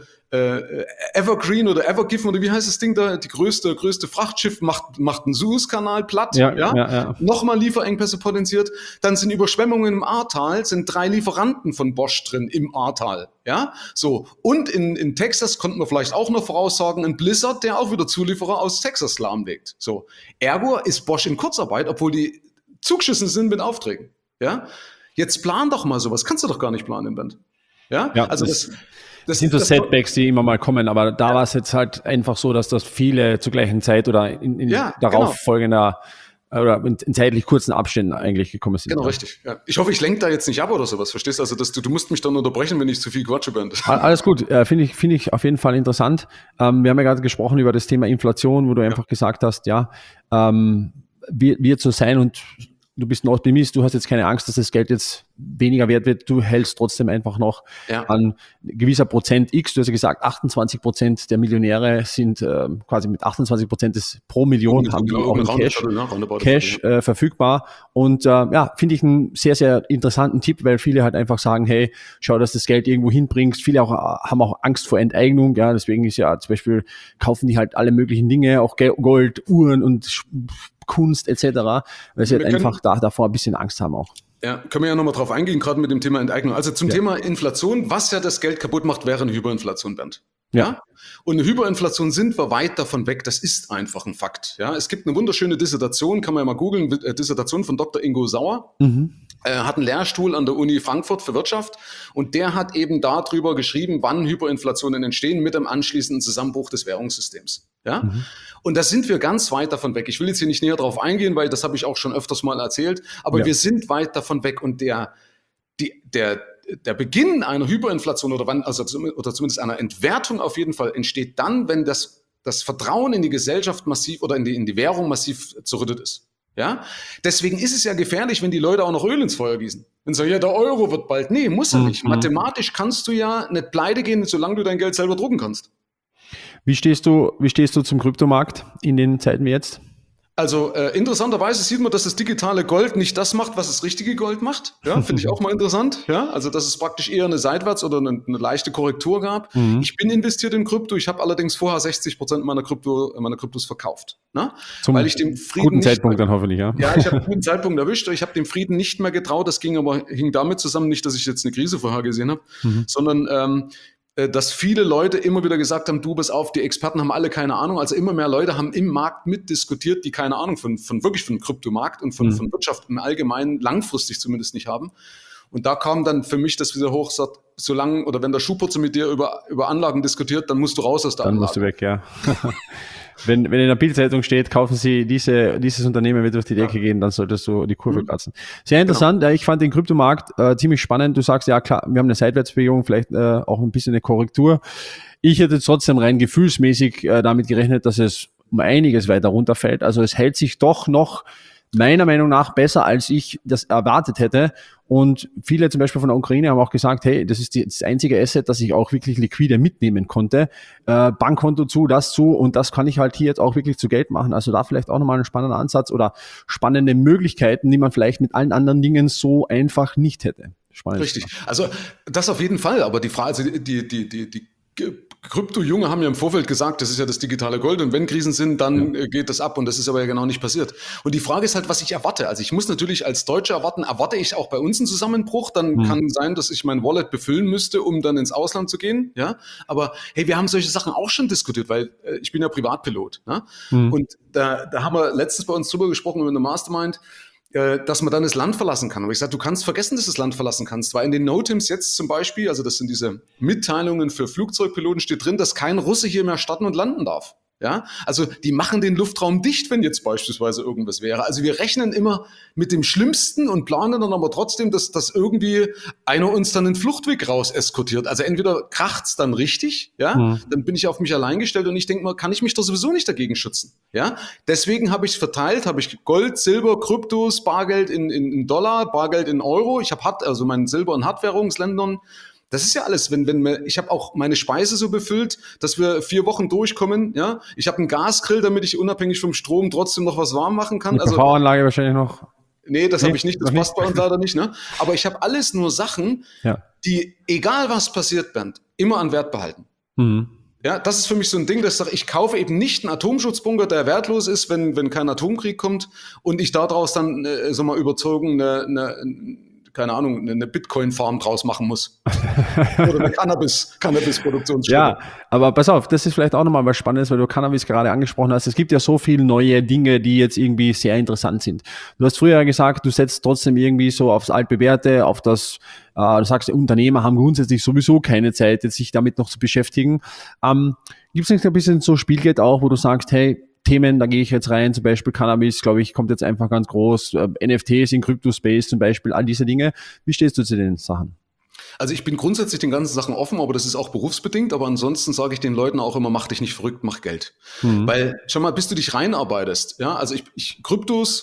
Evergreen oder Evergiven oder wie heißt das Ding da? Die größte Frachtschiff macht einen Suezkanal platt. Ja. Nochmal Lieferengpässe potenziert. Dann sind Überschwemmungen im Ahrtal, sind 3 Lieferanten von Bosch drin im Ahrtal. Ja, so. Und in Texas konnten wir vielleicht auch noch voraussagen, ein Blizzard, der auch wieder Zulieferer aus Texas lahmlegt. So. Ergo ist Bosch in Kurzarbeit, obwohl die zugeschissen sind mit Aufträgen. Ja. Jetzt plan doch mal sowas. Kannst du doch gar nicht planen im Band. Ja, also das sind so Setbacks, die immer mal kommen, aber da war es jetzt halt einfach so, dass das viele zur gleichen Zeit oder in darauf folgender oder in zeitlich kurzen Abständen eigentlich gekommen sind. Genau, richtig. Ja. Ich hoffe, ich lenke da jetzt nicht ab oder sowas, verstehst du? Also du musst mich dann unterbrechen, wenn ich zu viel quatsche, Bernd. Alles gut, finde ich auf jeden Fall interessant. Wir haben ja gerade gesprochen über das Thema Inflation, wo du einfach gesagt hast, wird so sein und du bist ein Optimist, du hast jetzt keine Angst, dass das Geld jetzt weniger wert wird, du hältst trotzdem einfach noch an gewisser Prozent X. Du hast ja gesagt, 28% der Millionäre sind quasi mit 28% des pro Million haben die auch in Cash verfügbar. Und finde ich einen sehr, sehr interessanten Tipp, weil viele halt einfach sagen, hey, schau, dass das Geld irgendwo hinbringst. Viele haben auch Angst vor Enteignung. Ja, deswegen ist ja zum Beispiel, kaufen die halt alle möglichen Dinge, auch Gold, Uhren und Kunst etc., weil sie halt einfach davor ein bisschen Angst haben auch. Ja, können wir ja nochmal drauf eingehen, gerade mit dem Thema Enteignung. Also zum Thema Inflation, was ja das Geld kaputt macht, wäre eine Hyperinflation, Bernd. Ja. Und eine Hyperinflation sind wir weit davon weg. Das ist einfach ein Fakt. Ja, es gibt eine wunderschöne Dissertation, kann man ja mal googeln, Dissertation von Dr. Ingo Sauer. Hat einen Lehrstuhl an der Uni Frankfurt für Wirtschaft und der hat eben darüber geschrieben, wann Hyperinflationen entstehen mit dem anschließenden Zusammenbruch des Währungssystems. Ja? Und da sind wir ganz weit davon weg. Ich will jetzt hier nicht näher drauf eingehen, weil das habe ich auch schon öfters mal erzählt, aber wir sind weit davon weg und der Beginn einer Hyperinflation oder zumindest einer Entwertung auf jeden Fall entsteht dann, wenn das Vertrauen in die Gesellschaft massiv oder in die Währung massiv zerrüttet ist. Ja, deswegen ist es ja gefährlich, wenn die Leute auch noch Öl ins Feuer gießen. Wenn sie sagen, ja, der Euro wird bald. Nee, muss er nicht. Mathematisch kannst du ja nicht pleite gehen, solange du dein Geld selber drucken kannst. Wie stehst du zum Kryptomarkt in den Zeiten wie jetzt? Also interessanterweise sieht man, dass das digitale Gold nicht das macht, was das richtige Gold macht. Ja, finde ich auch mal interessant. Ja, also dass es praktisch eher eine Seitwärts- oder eine leichte Korrektur gab. Ich bin investiert in Krypto. Ich habe allerdings vorher 60% meiner Kryptos verkauft. Ne? Weil ich dem Frieden guten Zeitpunkt dann hoffentlich, ja. Ja, ich habe einen guten Zeitpunkt erwischt. Ich habe dem Frieden nicht mehr getraut. Das hing damit zusammen, nicht, dass ich jetzt eine Krise vorhergesehen habe, sondern dass viele Leute immer wieder gesagt haben, du, pass auf, die Experten haben alle keine Ahnung. Also immer mehr Leute haben im Markt mitdiskutiert, die keine Ahnung von Kryptomarkt und von Wirtschaft im Allgemeinen langfristig zumindest nicht haben. Und da kam dann für mich das wieder hoch, sagt, solange oder wenn der Schuhputzer mit dir über Anlagen diskutiert, dann musst du raus aus der Anlage. Dann musst du weg, ja. Wenn in der Bildzeitung steht, kaufen Sie dieses Unternehmen wird durch die Decke gehen, dann solltest du die Kurve kratzen. Sehr interessant. Genau. Ich fand den Kryptomarkt ziemlich spannend. Du sagst, ja klar, wir haben eine Seitwärtsbewegung, vielleicht auch ein bisschen eine Korrektur. Ich hätte trotzdem rein gefühlsmäßig damit gerechnet, dass es um einiges weiter runterfällt. Also es hält sich doch noch meiner Meinung nach besser, als ich das erwartet hätte. Und viele zum Beispiel von der Ukraine haben auch gesagt, hey, das ist das einzige Asset, das ich auch wirklich liquide mitnehmen konnte. Bankkonto zu, und das kann ich halt hier jetzt auch wirklich zu Geld machen. Also da vielleicht auch nochmal ein spannender Ansatz oder spannende Möglichkeiten, die man vielleicht mit allen anderen Dingen so einfach nicht hätte. Spannend. Richtig. Also das auf jeden Fall. Aber die Frage, also die Krypto-Junge haben ja im Vorfeld gesagt, das ist ja das digitale Gold und wenn Krisen sind, dann geht das ab und das ist aber ja genau nicht passiert. Und die Frage ist halt, was ich erwarte. Also ich muss natürlich als Deutscher erwarte ich auch bei uns einen Zusammenbruch, dann kann sein, dass ich mein Wallet befüllen müsste, um dann ins Ausland zu gehen. Ja, aber hey, wir haben solche Sachen auch schon diskutiert, weil ich bin ja Privatpilot. Ne? Und da haben wir letztens bei uns drüber gesprochen über eine Mastermind, dass man dann das Land verlassen kann. Aber ich sage, du kannst vergessen, dass du das Land verlassen kannst, weil in den NOTAMs jetzt zum Beispiel, also das sind diese Mitteilungen für Flugzeugpiloten, steht drin, dass kein Russe hier mehr starten und landen darf. Ja, also die machen den Luftraum dicht, wenn jetzt beispielsweise irgendwas wäre. Also wir rechnen immer mit dem Schlimmsten und planen dann aber trotzdem, dass irgendwie einer uns dann den Fluchtweg raus eskortiert. Also entweder kracht's dann richtig, ja, dann bin ich auf mich allein gestellt und ich denke mal, kann ich mich doch sowieso nicht dagegen schützen. Ja, deswegen habe ich verteilt, habe ich Gold, Silber, Kryptos, Bargeld in Dollar, Bargeld in Euro. Ich habe also mein Silber in Hartwährungsländern. Das ist ja alles, ich habe auch meine Speise so befüllt, dass wir 4 Wochen durchkommen, ja. Ich habe einen Gasgrill, damit ich unabhängig vom Strom trotzdem noch was warm machen kann. Eine PV-Anlage wahrscheinlich noch. Nee, das habe ich nicht, das passt bei uns leider nicht, ne. Aber ich habe alles nur Sachen, die, egal was passiert, Bernd, immer an Wert behalten. Ja, das ist für mich so ein Ding, dass ich sage, ich kaufe eben nicht einen Atomschutzbunker, der wertlos ist, wenn kein Atomkrieg kommt und ich daraus dann, überzogen keine Ahnung, eine Bitcoin-Farm draus machen muss. Oder eine Cannabis-Produktionsstätte. Ja, aber pass auf, das ist vielleicht auch nochmal was Spannendes, weil du Cannabis gerade angesprochen hast. Es gibt ja so viele neue Dinge, die jetzt irgendwie sehr interessant sind. Du hast früher gesagt, du setzt trotzdem irgendwie so aufs Altbewährte, auf das, du sagst, Unternehmer haben grundsätzlich sowieso keine Zeit, jetzt sich damit noch zu beschäftigen. Gibt es nicht ein bisschen so Spielgeld auch, wo du sagst, hey, Themen, da gehe ich jetzt rein, zum Beispiel Cannabis, glaube ich, kommt jetzt einfach ganz groß, NFTs in Crypto-Space zum Beispiel, all diese Dinge. Wie stehst du zu den Sachen? Also ich bin grundsätzlich den ganzen Sachen offen, aber das ist auch berufsbedingt, aber ansonsten sage ich den Leuten auch immer, mach dich nicht verrückt, mach Geld. Weil, schau mal, bis du dich reinarbeitest, ja, also ich Kryptos,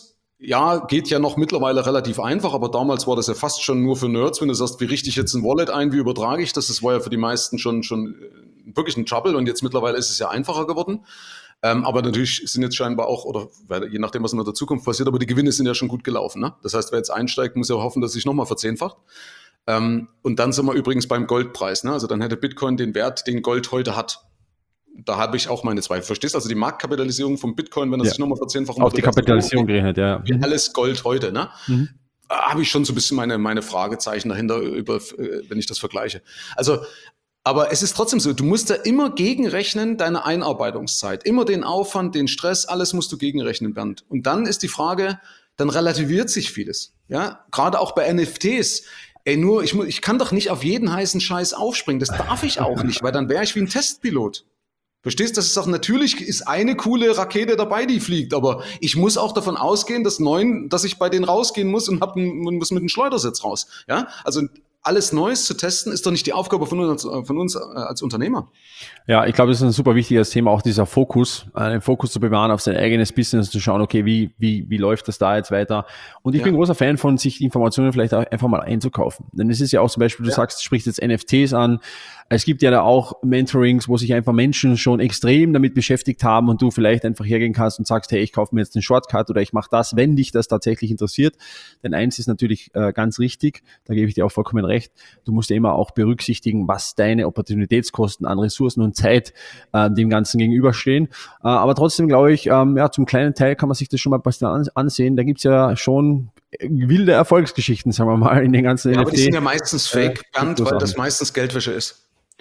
ja, geht ja noch mittlerweile relativ einfach, aber damals war das ja fast schon nur für Nerds, wenn du sagst, wie richte ich jetzt ein Wallet ein, wie übertrage ich das? Das war ja für die meisten schon wirklich ein Trouble und jetzt mittlerweile ist es ja einfacher geworden. Aber natürlich sind jetzt scheinbar auch, oder je nachdem, was in der Zukunft passiert, aber die Gewinne sind ja schon gut gelaufen. Ne? Das heißt, wer jetzt einsteigt, muss ja hoffen, dass sich nochmal verzehnfacht. Und dann sind wir übrigens beim Goldpreis. Ne? Also dann hätte Bitcoin den Wert, den Gold heute hat. Da habe ich auch meine Zweifel. Verstehst du? Also die Marktkapitalisierung von Bitcoin, wenn das sich nochmal verzehnfachen auf die Kapitalisierung gerechnet, ja. Wie alles Gold heute, ne? Habe ich schon so ein bisschen meine Fragezeichen dahinter, wenn ich das vergleiche. Also, aber es ist trotzdem so, du musst da immer gegenrechnen, deine Einarbeitungszeit. Immer den Aufwand, den Stress, alles musst du gegenrechnen, Bernd. Und dann ist die Frage, dann relativiert sich vieles. Ja? Gerade auch bei NFTs. Ey, ich kann doch nicht auf jeden heißen Scheiß aufspringen. Das darf ich auch nicht, weil dann wäre ich wie ein Testpilot. Verstehst du? Das ist auch, natürlich ist eine coole Rakete dabei, die fliegt, aber ich muss auch davon ausgehen, dass ich bei denen rausgehen muss und muss mit dem Schleudersitz raus. Ja? Also alles Neues zu testen, ist doch nicht die Aufgabe von uns als Unternehmer. Ja, ich glaube, das ist ein super wichtiges Thema, auch dieser Fokus, den Fokus zu bewahren auf sein eigenes Business, zu schauen, okay, wie läuft das da jetzt weiter? Und ich bin ein großer Fan von, sich Informationen vielleicht auch einfach mal einzukaufen. Denn es ist ja auch zum Beispiel, du sprichst jetzt NFTs an, es gibt ja da auch Mentorings, wo sich einfach Menschen schon extrem damit beschäftigt haben und du vielleicht einfach hergehen kannst und sagst, hey, ich kaufe mir jetzt einen Shortcut oder ich mache das, wenn dich das tatsächlich interessiert. Denn eins ist natürlich ganz richtig, da gebe ich dir auch vollkommen recht, du musst ja immer auch berücksichtigen, was deine Opportunitätskosten an Ressourcen und Zeit dem Ganzen gegenüberstehen. Aber trotzdem glaube ich, zum kleinen Teil kann man sich das schon mal ein bisschen ansehen. Da gibt's ja schon wilde Erfolgsgeschichten, sagen wir mal, in den ganzen NFT. Aber die sind ja meistens fake, Bernd, weil das meistens Geldwäsche ist.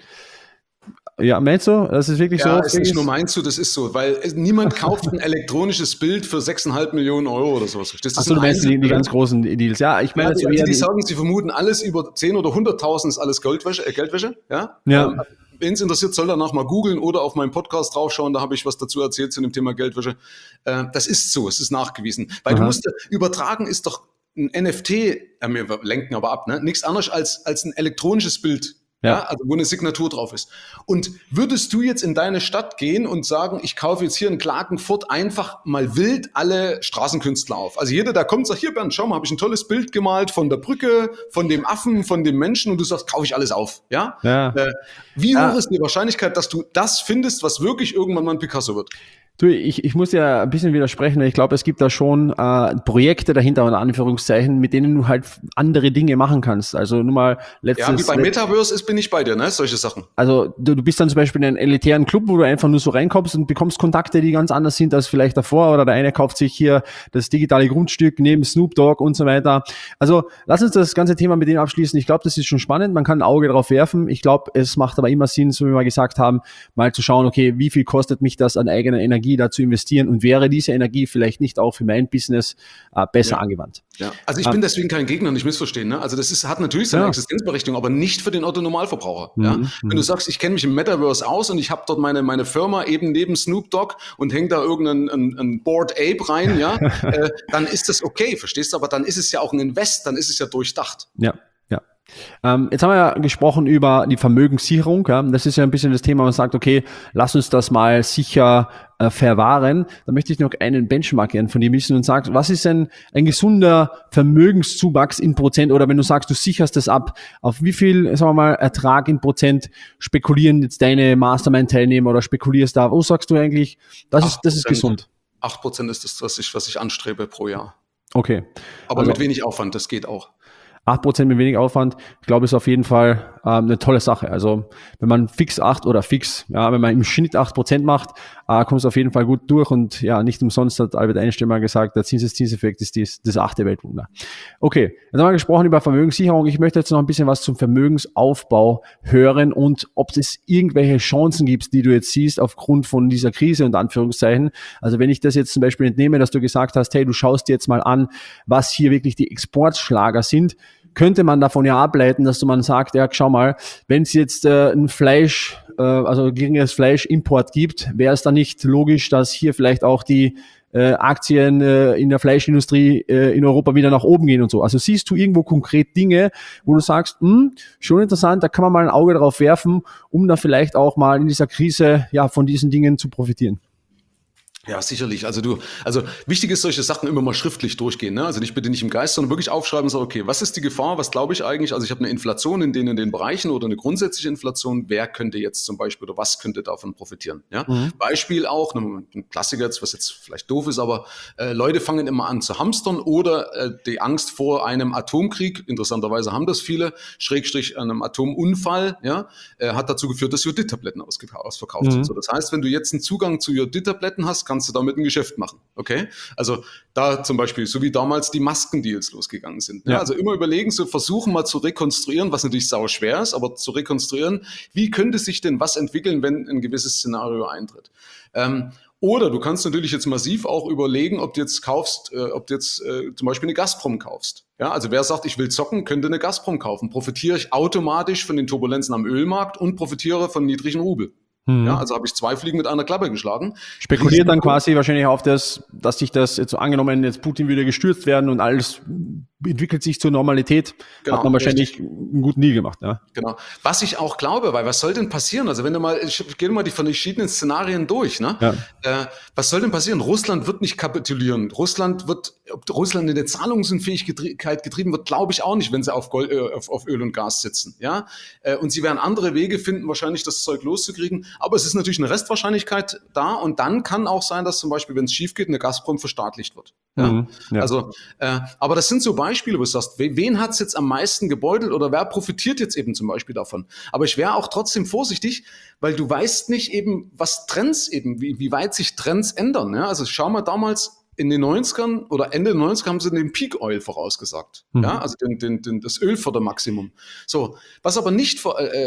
Ja, meinst du? Das ist wirklich so? Ja, ist nicht nur meinst du, das ist so, weil niemand kauft ein elektronisches Bild für 6,5 Millionen Euro oder sowas. Achso, du meinst die ganz großen Deals. Ja, ich meine, die sagen, sie vermuten, alles über 10 oder 100.000 ist alles Geldwäsche. Ja. Wen es interessiert, soll danach mal googeln oder auf meinem Podcast draufschauen, da habe ich was dazu erzählt zu dem Thema Geldwäsche. Das ist so, es ist nachgewiesen. Weil du musst, übertragen ist doch ein NFT, wir lenken aber ab, ne? Nichts anderes als ein elektronisches Bild. Ja, also wo eine Signatur drauf ist. Und würdest du jetzt in deine Stadt gehen und sagen, ich kaufe jetzt hier in Klagenfurt einfach mal wild alle Straßenkünstler auf? Also jeder, der kommt, sagt, hier Bernd, schau mal, habe ich ein tolles Bild gemalt von der Brücke, von dem Affen, von dem Menschen und du sagst, kaufe ich alles auf. Ja? Wie hoch ist die Wahrscheinlichkeit, dass du das findest, was wirklich irgendwann mal ein Picasso wird? Du, ich muss ja ein bisschen widersprechen, weil ich glaube, es gibt da schon Projekte dahinter, in Anführungszeichen, mit denen du halt andere Dinge machen kannst. Also nur mal letztes... Ja, wie bei Metaverse bin ich bei dir, ne? Solche Sachen. Also du bist dann zum Beispiel in einem elitären Club, wo du einfach nur so reinkommst und bekommst Kontakte, die ganz anders sind als vielleicht davor. Oder der eine kauft sich hier das digitale Grundstück neben Snoop Dogg und so weiter. Also lass uns das ganze Thema mit dem abschließen. Ich glaube, das ist schon spannend. Man kann ein Auge drauf werfen. Ich glaube, es macht aber immer Sinn, so wie wir gesagt haben, mal zu schauen, okay, wie viel kostet mich das an eigener Energie da zu investieren und wäre diese Energie vielleicht nicht auch für mein Business besser angewandt. Ja. Also ich bin deswegen kein Gegner, nicht missverstehen. Ne? Also das hat natürlich seine Existenzberechtigung, aber nicht für den Otto-Normalverbraucher. Ja? Wenn du sagst, ich kenne mich im Metaverse aus und ich habe dort meine Firma eben neben Snoop Dogg und hänge da irgendein Bored Ape rein, ja, dann ist das okay, verstehst du? Aber dann ist es ja auch ein Invest, dann ist es ja durchdacht. Ja. Jetzt haben wir ja gesprochen über die Vermögenssicherung. Ja? Das ist ja ein bisschen das Thema, man sagt, okay, lass uns das mal sicher verwahren. Da möchte ich noch einen Benchmark gerne von dir wissen und sagst, was ist ein gesunder Vermögenszuwachs in Prozent oder wenn du sagst, du sicherst das ab, auf wie viel, sagen wir mal, Ertrag in Prozent spekulieren jetzt deine Mastermind-Teilnehmer oder spekulierst da? Wo sagst du eigentlich, das ist gesund? 8% ist das, was ich anstrebe pro Jahr. Okay. Aber also, mit wenig Aufwand, das geht auch. 8% mit wenig Aufwand, ich glaube, ist auf jeden Fall eine tolle Sache. Also wenn man wenn man im Schnitt 8% macht, kommt es auf jeden Fall gut durch und ja, nicht umsonst hat Albert Einstein mal gesagt, der Zinseszinseffekt ist das 8. Weltwunder. Okay, jetzt haben wir gesprochen über Vermögenssicherung. Ich möchte jetzt noch ein bisschen was zum Vermögensaufbau hören und ob es irgendwelche Chancen gibt, die du jetzt siehst aufgrund von dieser Krise und Anführungszeichen. Also wenn ich das jetzt zum Beispiel entnehme, dass du gesagt hast, hey, du schaust dir jetzt mal an, was hier wirklich die Exportschlager sind, könnte man davon ja ableiten, dass man sagt, ja, schau mal, wenn es jetzt ein geringeres Fleischimport gibt, wäre es dann nicht logisch, dass hier vielleicht auch die Aktien in der Fleischindustrie in Europa wieder nach oben gehen und so. Also siehst du irgendwo konkret Dinge, wo du sagst, schon interessant, da kann man mal ein Auge drauf werfen, um da vielleicht auch mal in dieser Krise ja von diesen Dingen zu profitieren. Ja, sicherlich. Also wichtig ist, solche Sachen immer mal schriftlich durchgehen, ne? Also nicht bitte nicht im Geist, sondern wirklich aufschreiben und sagen, okay, was ist die Gefahr? Was glaube ich eigentlich? Also ich habe eine Inflation in den Bereichen oder eine grundsätzliche Inflation. Wer könnte jetzt zum Beispiel oder was könnte davon profitieren? Ja? Beispiel auch, ein Klassiker jetzt, was jetzt vielleicht doof ist, aber Leute fangen immer an zu hamstern oder die Angst vor einem Atomkrieg, interessanterweise haben das viele, Schrägstrich einem Atomunfall, ja, hat dazu geführt, dass Jodid-Tabletten ausverkauft sind. So, das heißt, wenn du jetzt einen Zugang zu Jodid-Tabletten hast, kannst du damit ein Geschäft machen, okay? Also da zum Beispiel, so wie damals die Maskendeals losgegangen sind. Ja. Also immer überlegen, so versuchen mal zu rekonstruieren, was natürlich sau schwer ist, aber zu rekonstruieren, wie könnte sich denn was entwickeln, wenn ein gewisses Szenario eintritt. Oder du kannst natürlich jetzt massiv auch überlegen, ob du jetzt zum Beispiel eine Gazprom kaufst. Ja, also wer sagt, ich will zocken, könnte eine Gazprom kaufen. Profitiere ich automatisch von den Turbulenzen am Ölmarkt und profitiere von niedrigen Rubel. Ja, also habe ich 2 Fliegen mit einer Klappe geschlagen. Spekuliert dann quasi wahrscheinlich auf das, dass sich das jetzt so angenommen, jetzt Putin würde gestürzt werden und alles entwickelt sich zur Normalität, genau, hat man wahrscheinlich einen guten Deal gemacht. Ja. Genau. Was ich auch glaube, weil was soll denn passieren? Also wenn du mal, ich gehe mal die verschiedenen Szenarien durch. Ne? Ja. Was soll denn passieren? Russland wird nicht kapitulieren. Ob Russland in der Zahlungsunfähigkeit getrieben wird, glaube ich auch nicht, wenn sie auf Öl und Gas sitzen. Ja? Und sie werden andere Wege finden, wahrscheinlich das Zeug loszukriegen. Aber es ist natürlich eine Restwahrscheinlichkeit da und dann kann auch sein, dass zum Beispiel, wenn es schief geht, eine Gazprom verstaatlicht wird. Ja? Ja. Also, aber das sind so Beispiele, wo du sagst, wen hat es jetzt am meisten gebeutelt oder wer profitiert jetzt eben zum Beispiel davon? Aber ich wäre auch trotzdem vorsichtig, weil du weißt nicht eben, was Trends eben, wie weit sich Trends ändern. Ja? Also schau mal damals, in den 90ern oder Ende der 90er haben sie den Peak Oil vorausgesagt. Ja, also das Ölfördermaximum. So, was aber nicht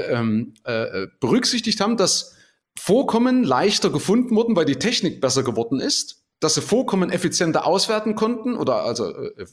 berücksichtigt haben, dass Vorkommen leichter gefunden wurden, weil die Technik besser geworden ist, dass sie Vorkommen effizienter auswerten konnten oder also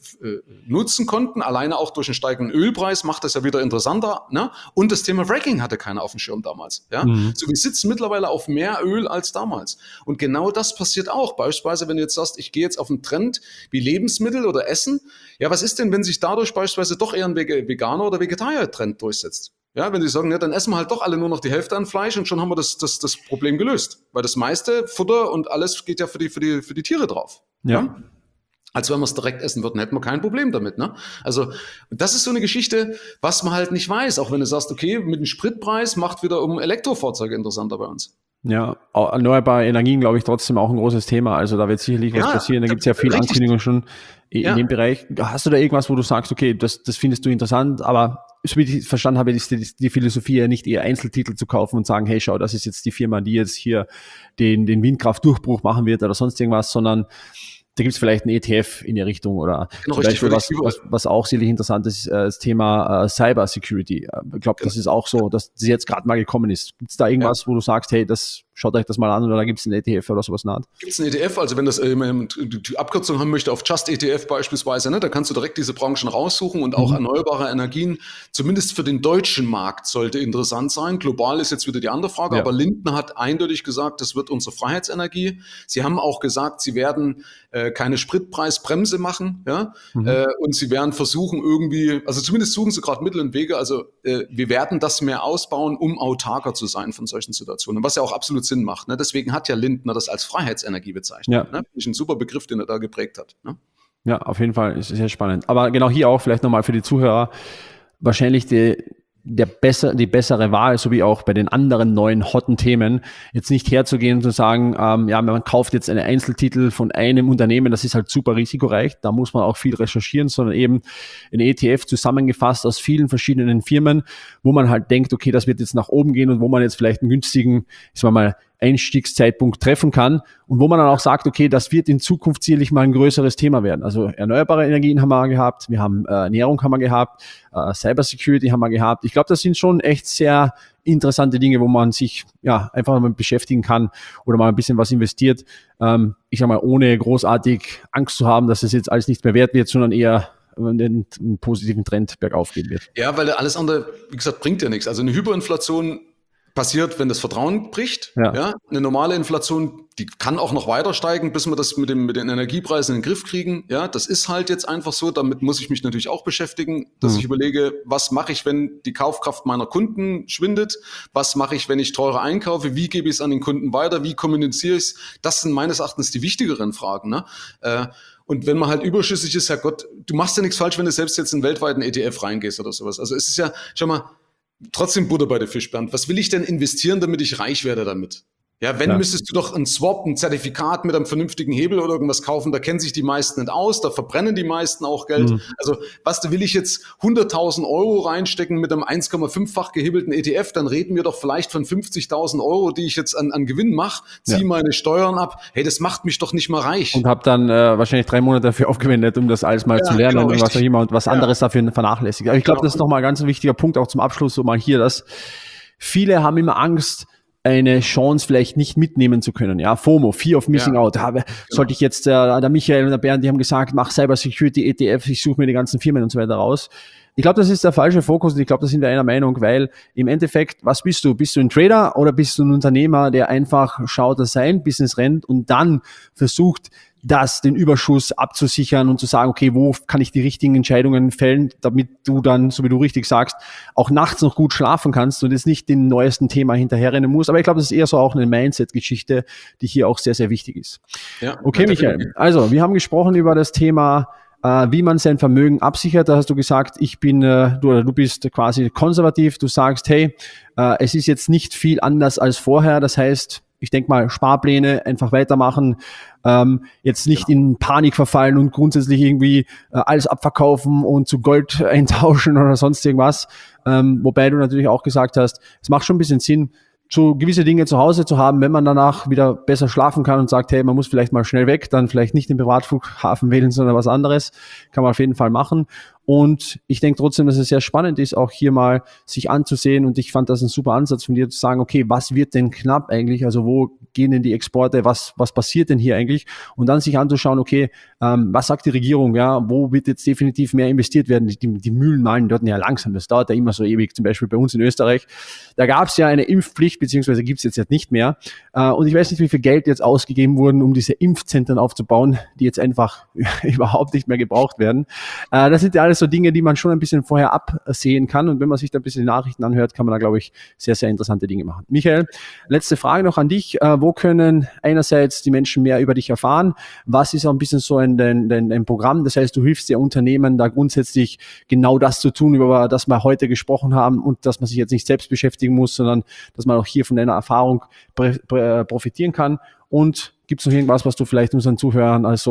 nutzen konnten. Alleine auch durch einen steigenden Ölpreis macht das ja wieder interessanter. Ne? Und das Thema Fracking hatte keiner auf dem Schirm damals. Ja? So, wir sitzen mittlerweile auf mehr Öl als damals. Und genau das passiert auch. Beispielsweise, wenn du jetzt sagst, ich gehe jetzt auf einen Trend wie Lebensmittel oder Essen. Ja, was ist denn, wenn sich dadurch beispielsweise doch eher ein Veganer- oder Vegetarier-Trend durchsetzt? Ja, wenn sie sagen, ja, dann essen wir halt doch alle nur noch die Hälfte an Fleisch und schon haben wir das Problem gelöst. Weil das meiste Futter und alles geht ja für die Tiere drauf. Ja. Als wenn wir es direkt essen würden, hätten wir kein Problem damit. Ne? Also das ist so eine Geschichte, was man halt nicht weiß. Auch wenn du sagst, okay, mit dem Spritpreis macht wiederum Elektrofahrzeuge interessanter bei uns. Ja, erneuerbare Energien, glaube ich, trotzdem auch ein großes Thema. Also da wird sicherlich was passieren. Da gibt es ja viele Ankündigungen schon in dem Bereich. Hast du da irgendwas, wo du sagst, okay, das findest du interessant, aber so wie ich verstanden habe, ist die Philosophie ja nicht eher Einzeltitel zu kaufen und sagen, hey, schau, das ist jetzt die Firma, die jetzt hier den Windkraftdurchbruch machen wird oder sonst irgendwas, sondern da gibt es vielleicht einen ETF in die Richtung oder genau, zum Beispiel was auch sicherlich interessant ist, das Thema Cyber Security. Ich glaube, das ist auch so, dass das jetzt gerade mal gekommen ist. Gibt es da irgendwas, wo du sagst, hey, schaut euch das mal an oder da gibt es einen ETF oder sowas naht? Gibt es einen ETF, also wenn das die Abkürzung haben möchte, auf Just ETF beispielsweise, ne, da kannst du direkt diese Branchen raussuchen und auch erneuerbare Energien, zumindest für den deutschen Markt, sollte interessant sein. Global ist jetzt wieder die andere Frage, aber Lindner hat eindeutig gesagt, das wird unsere Freiheitsenergie. Sie haben auch gesagt, sie werden keine Spritpreisbremse machen, ja, und sie werden versuchen irgendwie, also zumindest suchen sie gerade Mittel und Wege, also wir werden das mehr ausbauen, um autarker zu sein von solchen Situationen, was ja auch absolut Sinn macht. Ne? Deswegen hat ja Lindner das als Freiheitsenergie bezeichnet. Ja. Ne? Ist ein super Begriff, den er da geprägt hat. Ne? Ja, auf jeden Fall, ist sehr spannend. Aber genau hier auch vielleicht nochmal für die Zuhörer, wahrscheinlich die bessere Wahl, so wie auch bei den anderen neuen hotten Themen, jetzt nicht herzugehen und zu sagen, man kauft jetzt einen Einzeltitel von einem Unternehmen, das ist halt super risikoreich, da muss man auch viel recherchieren, sondern eben ein ETF zusammengefasst aus vielen verschiedenen Firmen, wo man halt denkt, okay, das wird jetzt nach oben gehen und wo man jetzt vielleicht einen günstigen, Einstiegszeitpunkt treffen kann und wo man dann auch sagt, okay, das wird in Zukunft sicherlich mal ein größeres Thema werden. Also erneuerbare Energien haben wir gehabt, wir haben Ernährung haben wir gehabt, Cybersecurity haben wir gehabt. Ich glaube, das sind schon echt sehr interessante Dinge, wo man sich einfach mal beschäftigen kann oder mal ein bisschen was investiert. Ich sag mal, ohne großartig Angst zu haben, dass es jetzt alles nichts mehr wert wird, sondern eher einen positiven Trend bergauf gehen wird. Ja, weil alles andere, wie gesagt, bringt ja nichts. Also eine Hyperinflation passiert, wenn das Vertrauen bricht. Ja. Ja, eine normale Inflation, die kann auch noch weiter steigen, bis wir das mit den Energiepreisen in den Griff kriegen. Ja, das ist halt jetzt einfach so. Damit muss ich mich natürlich auch beschäftigen, dass ich überlege, was mache ich, wenn die Kaufkraft meiner Kunden schwindet? Was mache ich, wenn ich teurer einkaufe? Wie gebe ich es an den Kunden weiter? Wie kommuniziere ich es? Das sind meines Erachtens die wichtigeren Fragen. Ne? Und wenn man halt überschüssig ist, Herrgott, du machst ja nichts falsch, wenn du selbst jetzt in einen weltweiten ETF reingehst oder sowas. Also es ist ja, schau mal, trotzdem Butter bei der Fisch, Bernd. Was will ich denn investieren, damit ich reich werde damit? Ja, wenn, müsstest du doch einen Swap, ein Zertifikat mit einem vernünftigen Hebel oder irgendwas kaufen, da kennen sich die meisten nicht aus, da verbrennen die meisten auch Geld. Also, da will ich jetzt 100.000 Euro reinstecken mit einem 1,5-fach gehebelten ETF, dann reden wir doch vielleicht von 50.000 Euro, die ich jetzt an Gewinn mache, ziehe meine Steuern ab. Hey, das macht mich doch nicht mal reich. Und habe dann wahrscheinlich 3 Monate dafür aufgewendet, um das alles mal zu lernen und was auch immer und was anderes dafür vernachlässigt. Aber ich glaube, das ist nochmal ein ganz wichtiger Punkt, auch zum Abschluss so mal hier, dass viele haben immer Angst, eine Chance vielleicht nicht mitnehmen zu können. Ja, FOMO, Fear of Missing Out. Sollte ich jetzt, der Michael und der Bernd, die haben gesagt, mach Cybersecurity ETF, ich suche mir die ganzen Firmen und so weiter raus. Ich glaube, das ist der falsche Fokus und ich glaube, da sind wir einer Meinung, weil im Endeffekt, was bist du? Bist du ein Trader oder bist du ein Unternehmer, der einfach schaut, dass sein Business rennt und dann versucht, den Überschuss abzusichern und zu sagen, okay, wo kann ich die richtigen Entscheidungen fällen, damit du dann, so wie du richtig sagst, auch nachts noch gut schlafen kannst und jetzt nicht den neuesten Thema hinterherrennen musst. Aber ich glaube, das ist eher so auch eine Mindset-Geschichte, die hier auch sehr, sehr wichtig ist. Ja, okay, Michael. Also, wir haben gesprochen über das Thema, wie man sein Vermögen absichert. Da hast du gesagt, du bist quasi konservativ. Du sagst, hey, es ist jetzt nicht viel anders als vorher. Das heißt, ich denke mal, Sparpläne einfach weitermachen, jetzt nicht in Panik verfallen und grundsätzlich irgendwie alles abverkaufen und zu Gold eintauschen oder sonst irgendwas. Wobei du natürlich auch gesagt hast, es macht schon ein bisschen Sinn, so gewisse Dinge zu Hause zu haben, wenn man danach wieder besser schlafen kann und sagt, hey, man muss vielleicht mal schnell weg, dann vielleicht nicht den Privatflughafen wählen, sondern was anderes. Kann man auf jeden Fall machen. Und ich denke trotzdem, dass es sehr spannend ist, auch hier mal sich anzusehen. Und ich fand das ein super Ansatz von dir zu sagen, okay, was wird denn knapp eigentlich? Also wo gehen denn die Exporte? Was passiert denn hier eigentlich? Und dann sich anzuschauen, okay, was sagt die Regierung? Ja, wo wird jetzt definitiv mehr investiert werden? Die Mühlen malen dort ja langsam. Das dauert ja immer so ewig. Zum Beispiel bei uns in Österreich. Da gab es ja eine Impfpflicht, beziehungsweise gibt es jetzt nicht mehr. Und ich weiß nicht, wie viel Geld jetzt ausgegeben wurden, um diese Impfzentren aufzubauen, die jetzt einfach überhaupt nicht mehr gebraucht werden. Das sind ja alles so Dinge, die man schon ein bisschen vorher absehen kann. Und wenn man sich da ein bisschen die Nachrichten anhört, kann man da, glaube ich, sehr, sehr interessante Dinge machen. Michael, letzte Frage noch an dich. Wo können einerseits die Menschen mehr über dich erfahren? Was ist auch ein bisschen so ein Programm? Das heißt, du hilfst der Unternehmen, da grundsätzlich genau das zu tun, über das wir heute gesprochen haben und dass man sich jetzt nicht selbst beschäftigen muss, sondern dass man auch hier von deiner Erfahrung profitieren kann. Und gibt es noch irgendwas, was du vielleicht unseren Zuhörern als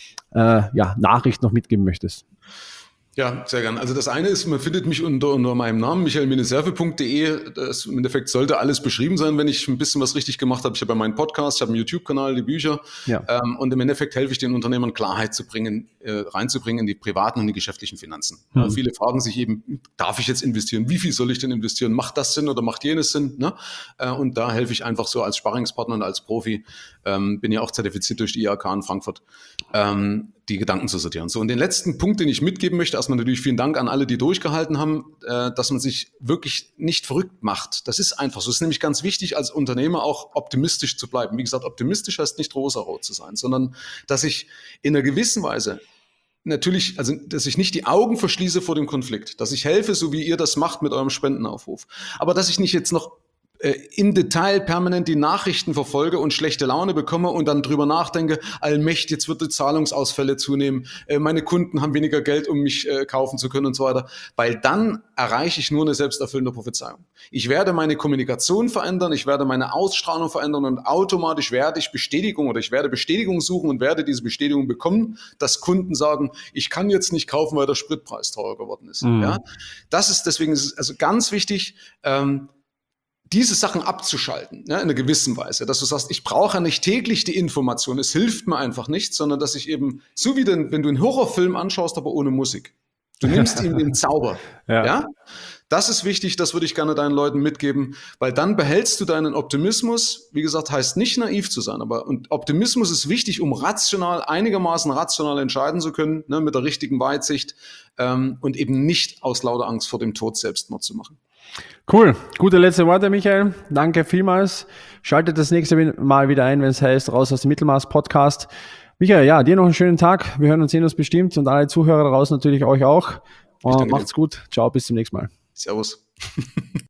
Nachricht noch mitgeben möchtest? Ja, sehr gern. Also das eine ist, man findet mich unter meinem Namen, michael-serve.de. Im Endeffekt sollte alles beschrieben sein, wenn ich ein bisschen was richtig gemacht habe. Ich habe ja meinen Podcast, ich habe einen YouTube-Kanal, die Bücher. Ja. Und im Endeffekt helfe ich den Unternehmern, Klarheit reinzubringen in die privaten und die geschäftlichen Finanzen. Ja, viele fragen sich eben, darf ich jetzt investieren? Wie viel soll ich denn investieren? Macht das Sinn oder macht jenes Sinn? Ne? Und da helfe ich einfach so als Sparringspartner und als Profi. Bin ja auch zertifiziert durch die IHK in Frankfurt. Die Gedanken zu sortieren. So, und den letzten Punkt, den ich mitgeben möchte, erstmal natürlich vielen Dank an alle, die durchgehalten haben, dass man sich wirklich nicht verrückt macht. Das ist einfach so. Es ist nämlich ganz wichtig, als Unternehmer auch optimistisch zu bleiben. Wie gesagt, optimistisch heißt nicht rosarot zu sein, sondern dass ich in einer gewissen Weise natürlich, also dass ich nicht die Augen verschließe vor dem Konflikt, dass ich helfe, so wie ihr das macht mit eurem Spendenaufruf. Aber dass ich nicht jetzt noch im Detail permanent die Nachrichten verfolge und schlechte Laune bekomme und dann drüber nachdenke, allmächtig, jetzt wird die Zahlungsausfälle zunehmen, meine Kunden haben weniger Geld, um mich kaufen zu können und so weiter, weil dann erreiche ich nur eine selbsterfüllende Prophezeiung. Ich werde meine Kommunikation verändern, ich werde meine Ausstrahlung verändern und automatisch werde ich Bestätigung suchen und werde diese Bestätigung bekommen, dass Kunden sagen, ich kann jetzt nicht kaufen, weil der Spritpreis teurer geworden ist. Ja? Deswegen ist es also ganz wichtig, diese Sachen abzuschalten, in einer gewissen Weise, dass du sagst, ich brauche ja nicht täglich die Information, es hilft mir einfach nicht, sondern dass ich eben, so wie wenn du einen Horrorfilm anschaust, aber ohne Musik, du nimmst ihm den Zauber, ja? Das ist wichtig, das würde ich gerne deinen Leuten mitgeben, weil dann behältst du deinen Optimismus, wie gesagt, heißt nicht naiv zu sein, aber und Optimismus ist wichtig, um einigermaßen rational entscheiden zu können, mit der richtigen Weitsicht und eben nicht aus lauter Angst vor dem Tod Selbstmord zu machen. Cool. Gute letzte Worte, Michael. Danke vielmals. Schaltet das nächste Mal wieder ein, wenn es heißt, raus aus dem Mittelmaß-Podcast. Michael, ja, dir noch einen schönen Tag. Wir hören und sehen uns bestimmt und alle Zuhörer daraus natürlich euch auch. Macht's gut. Ciao, bis zum nächsten Mal. Servus.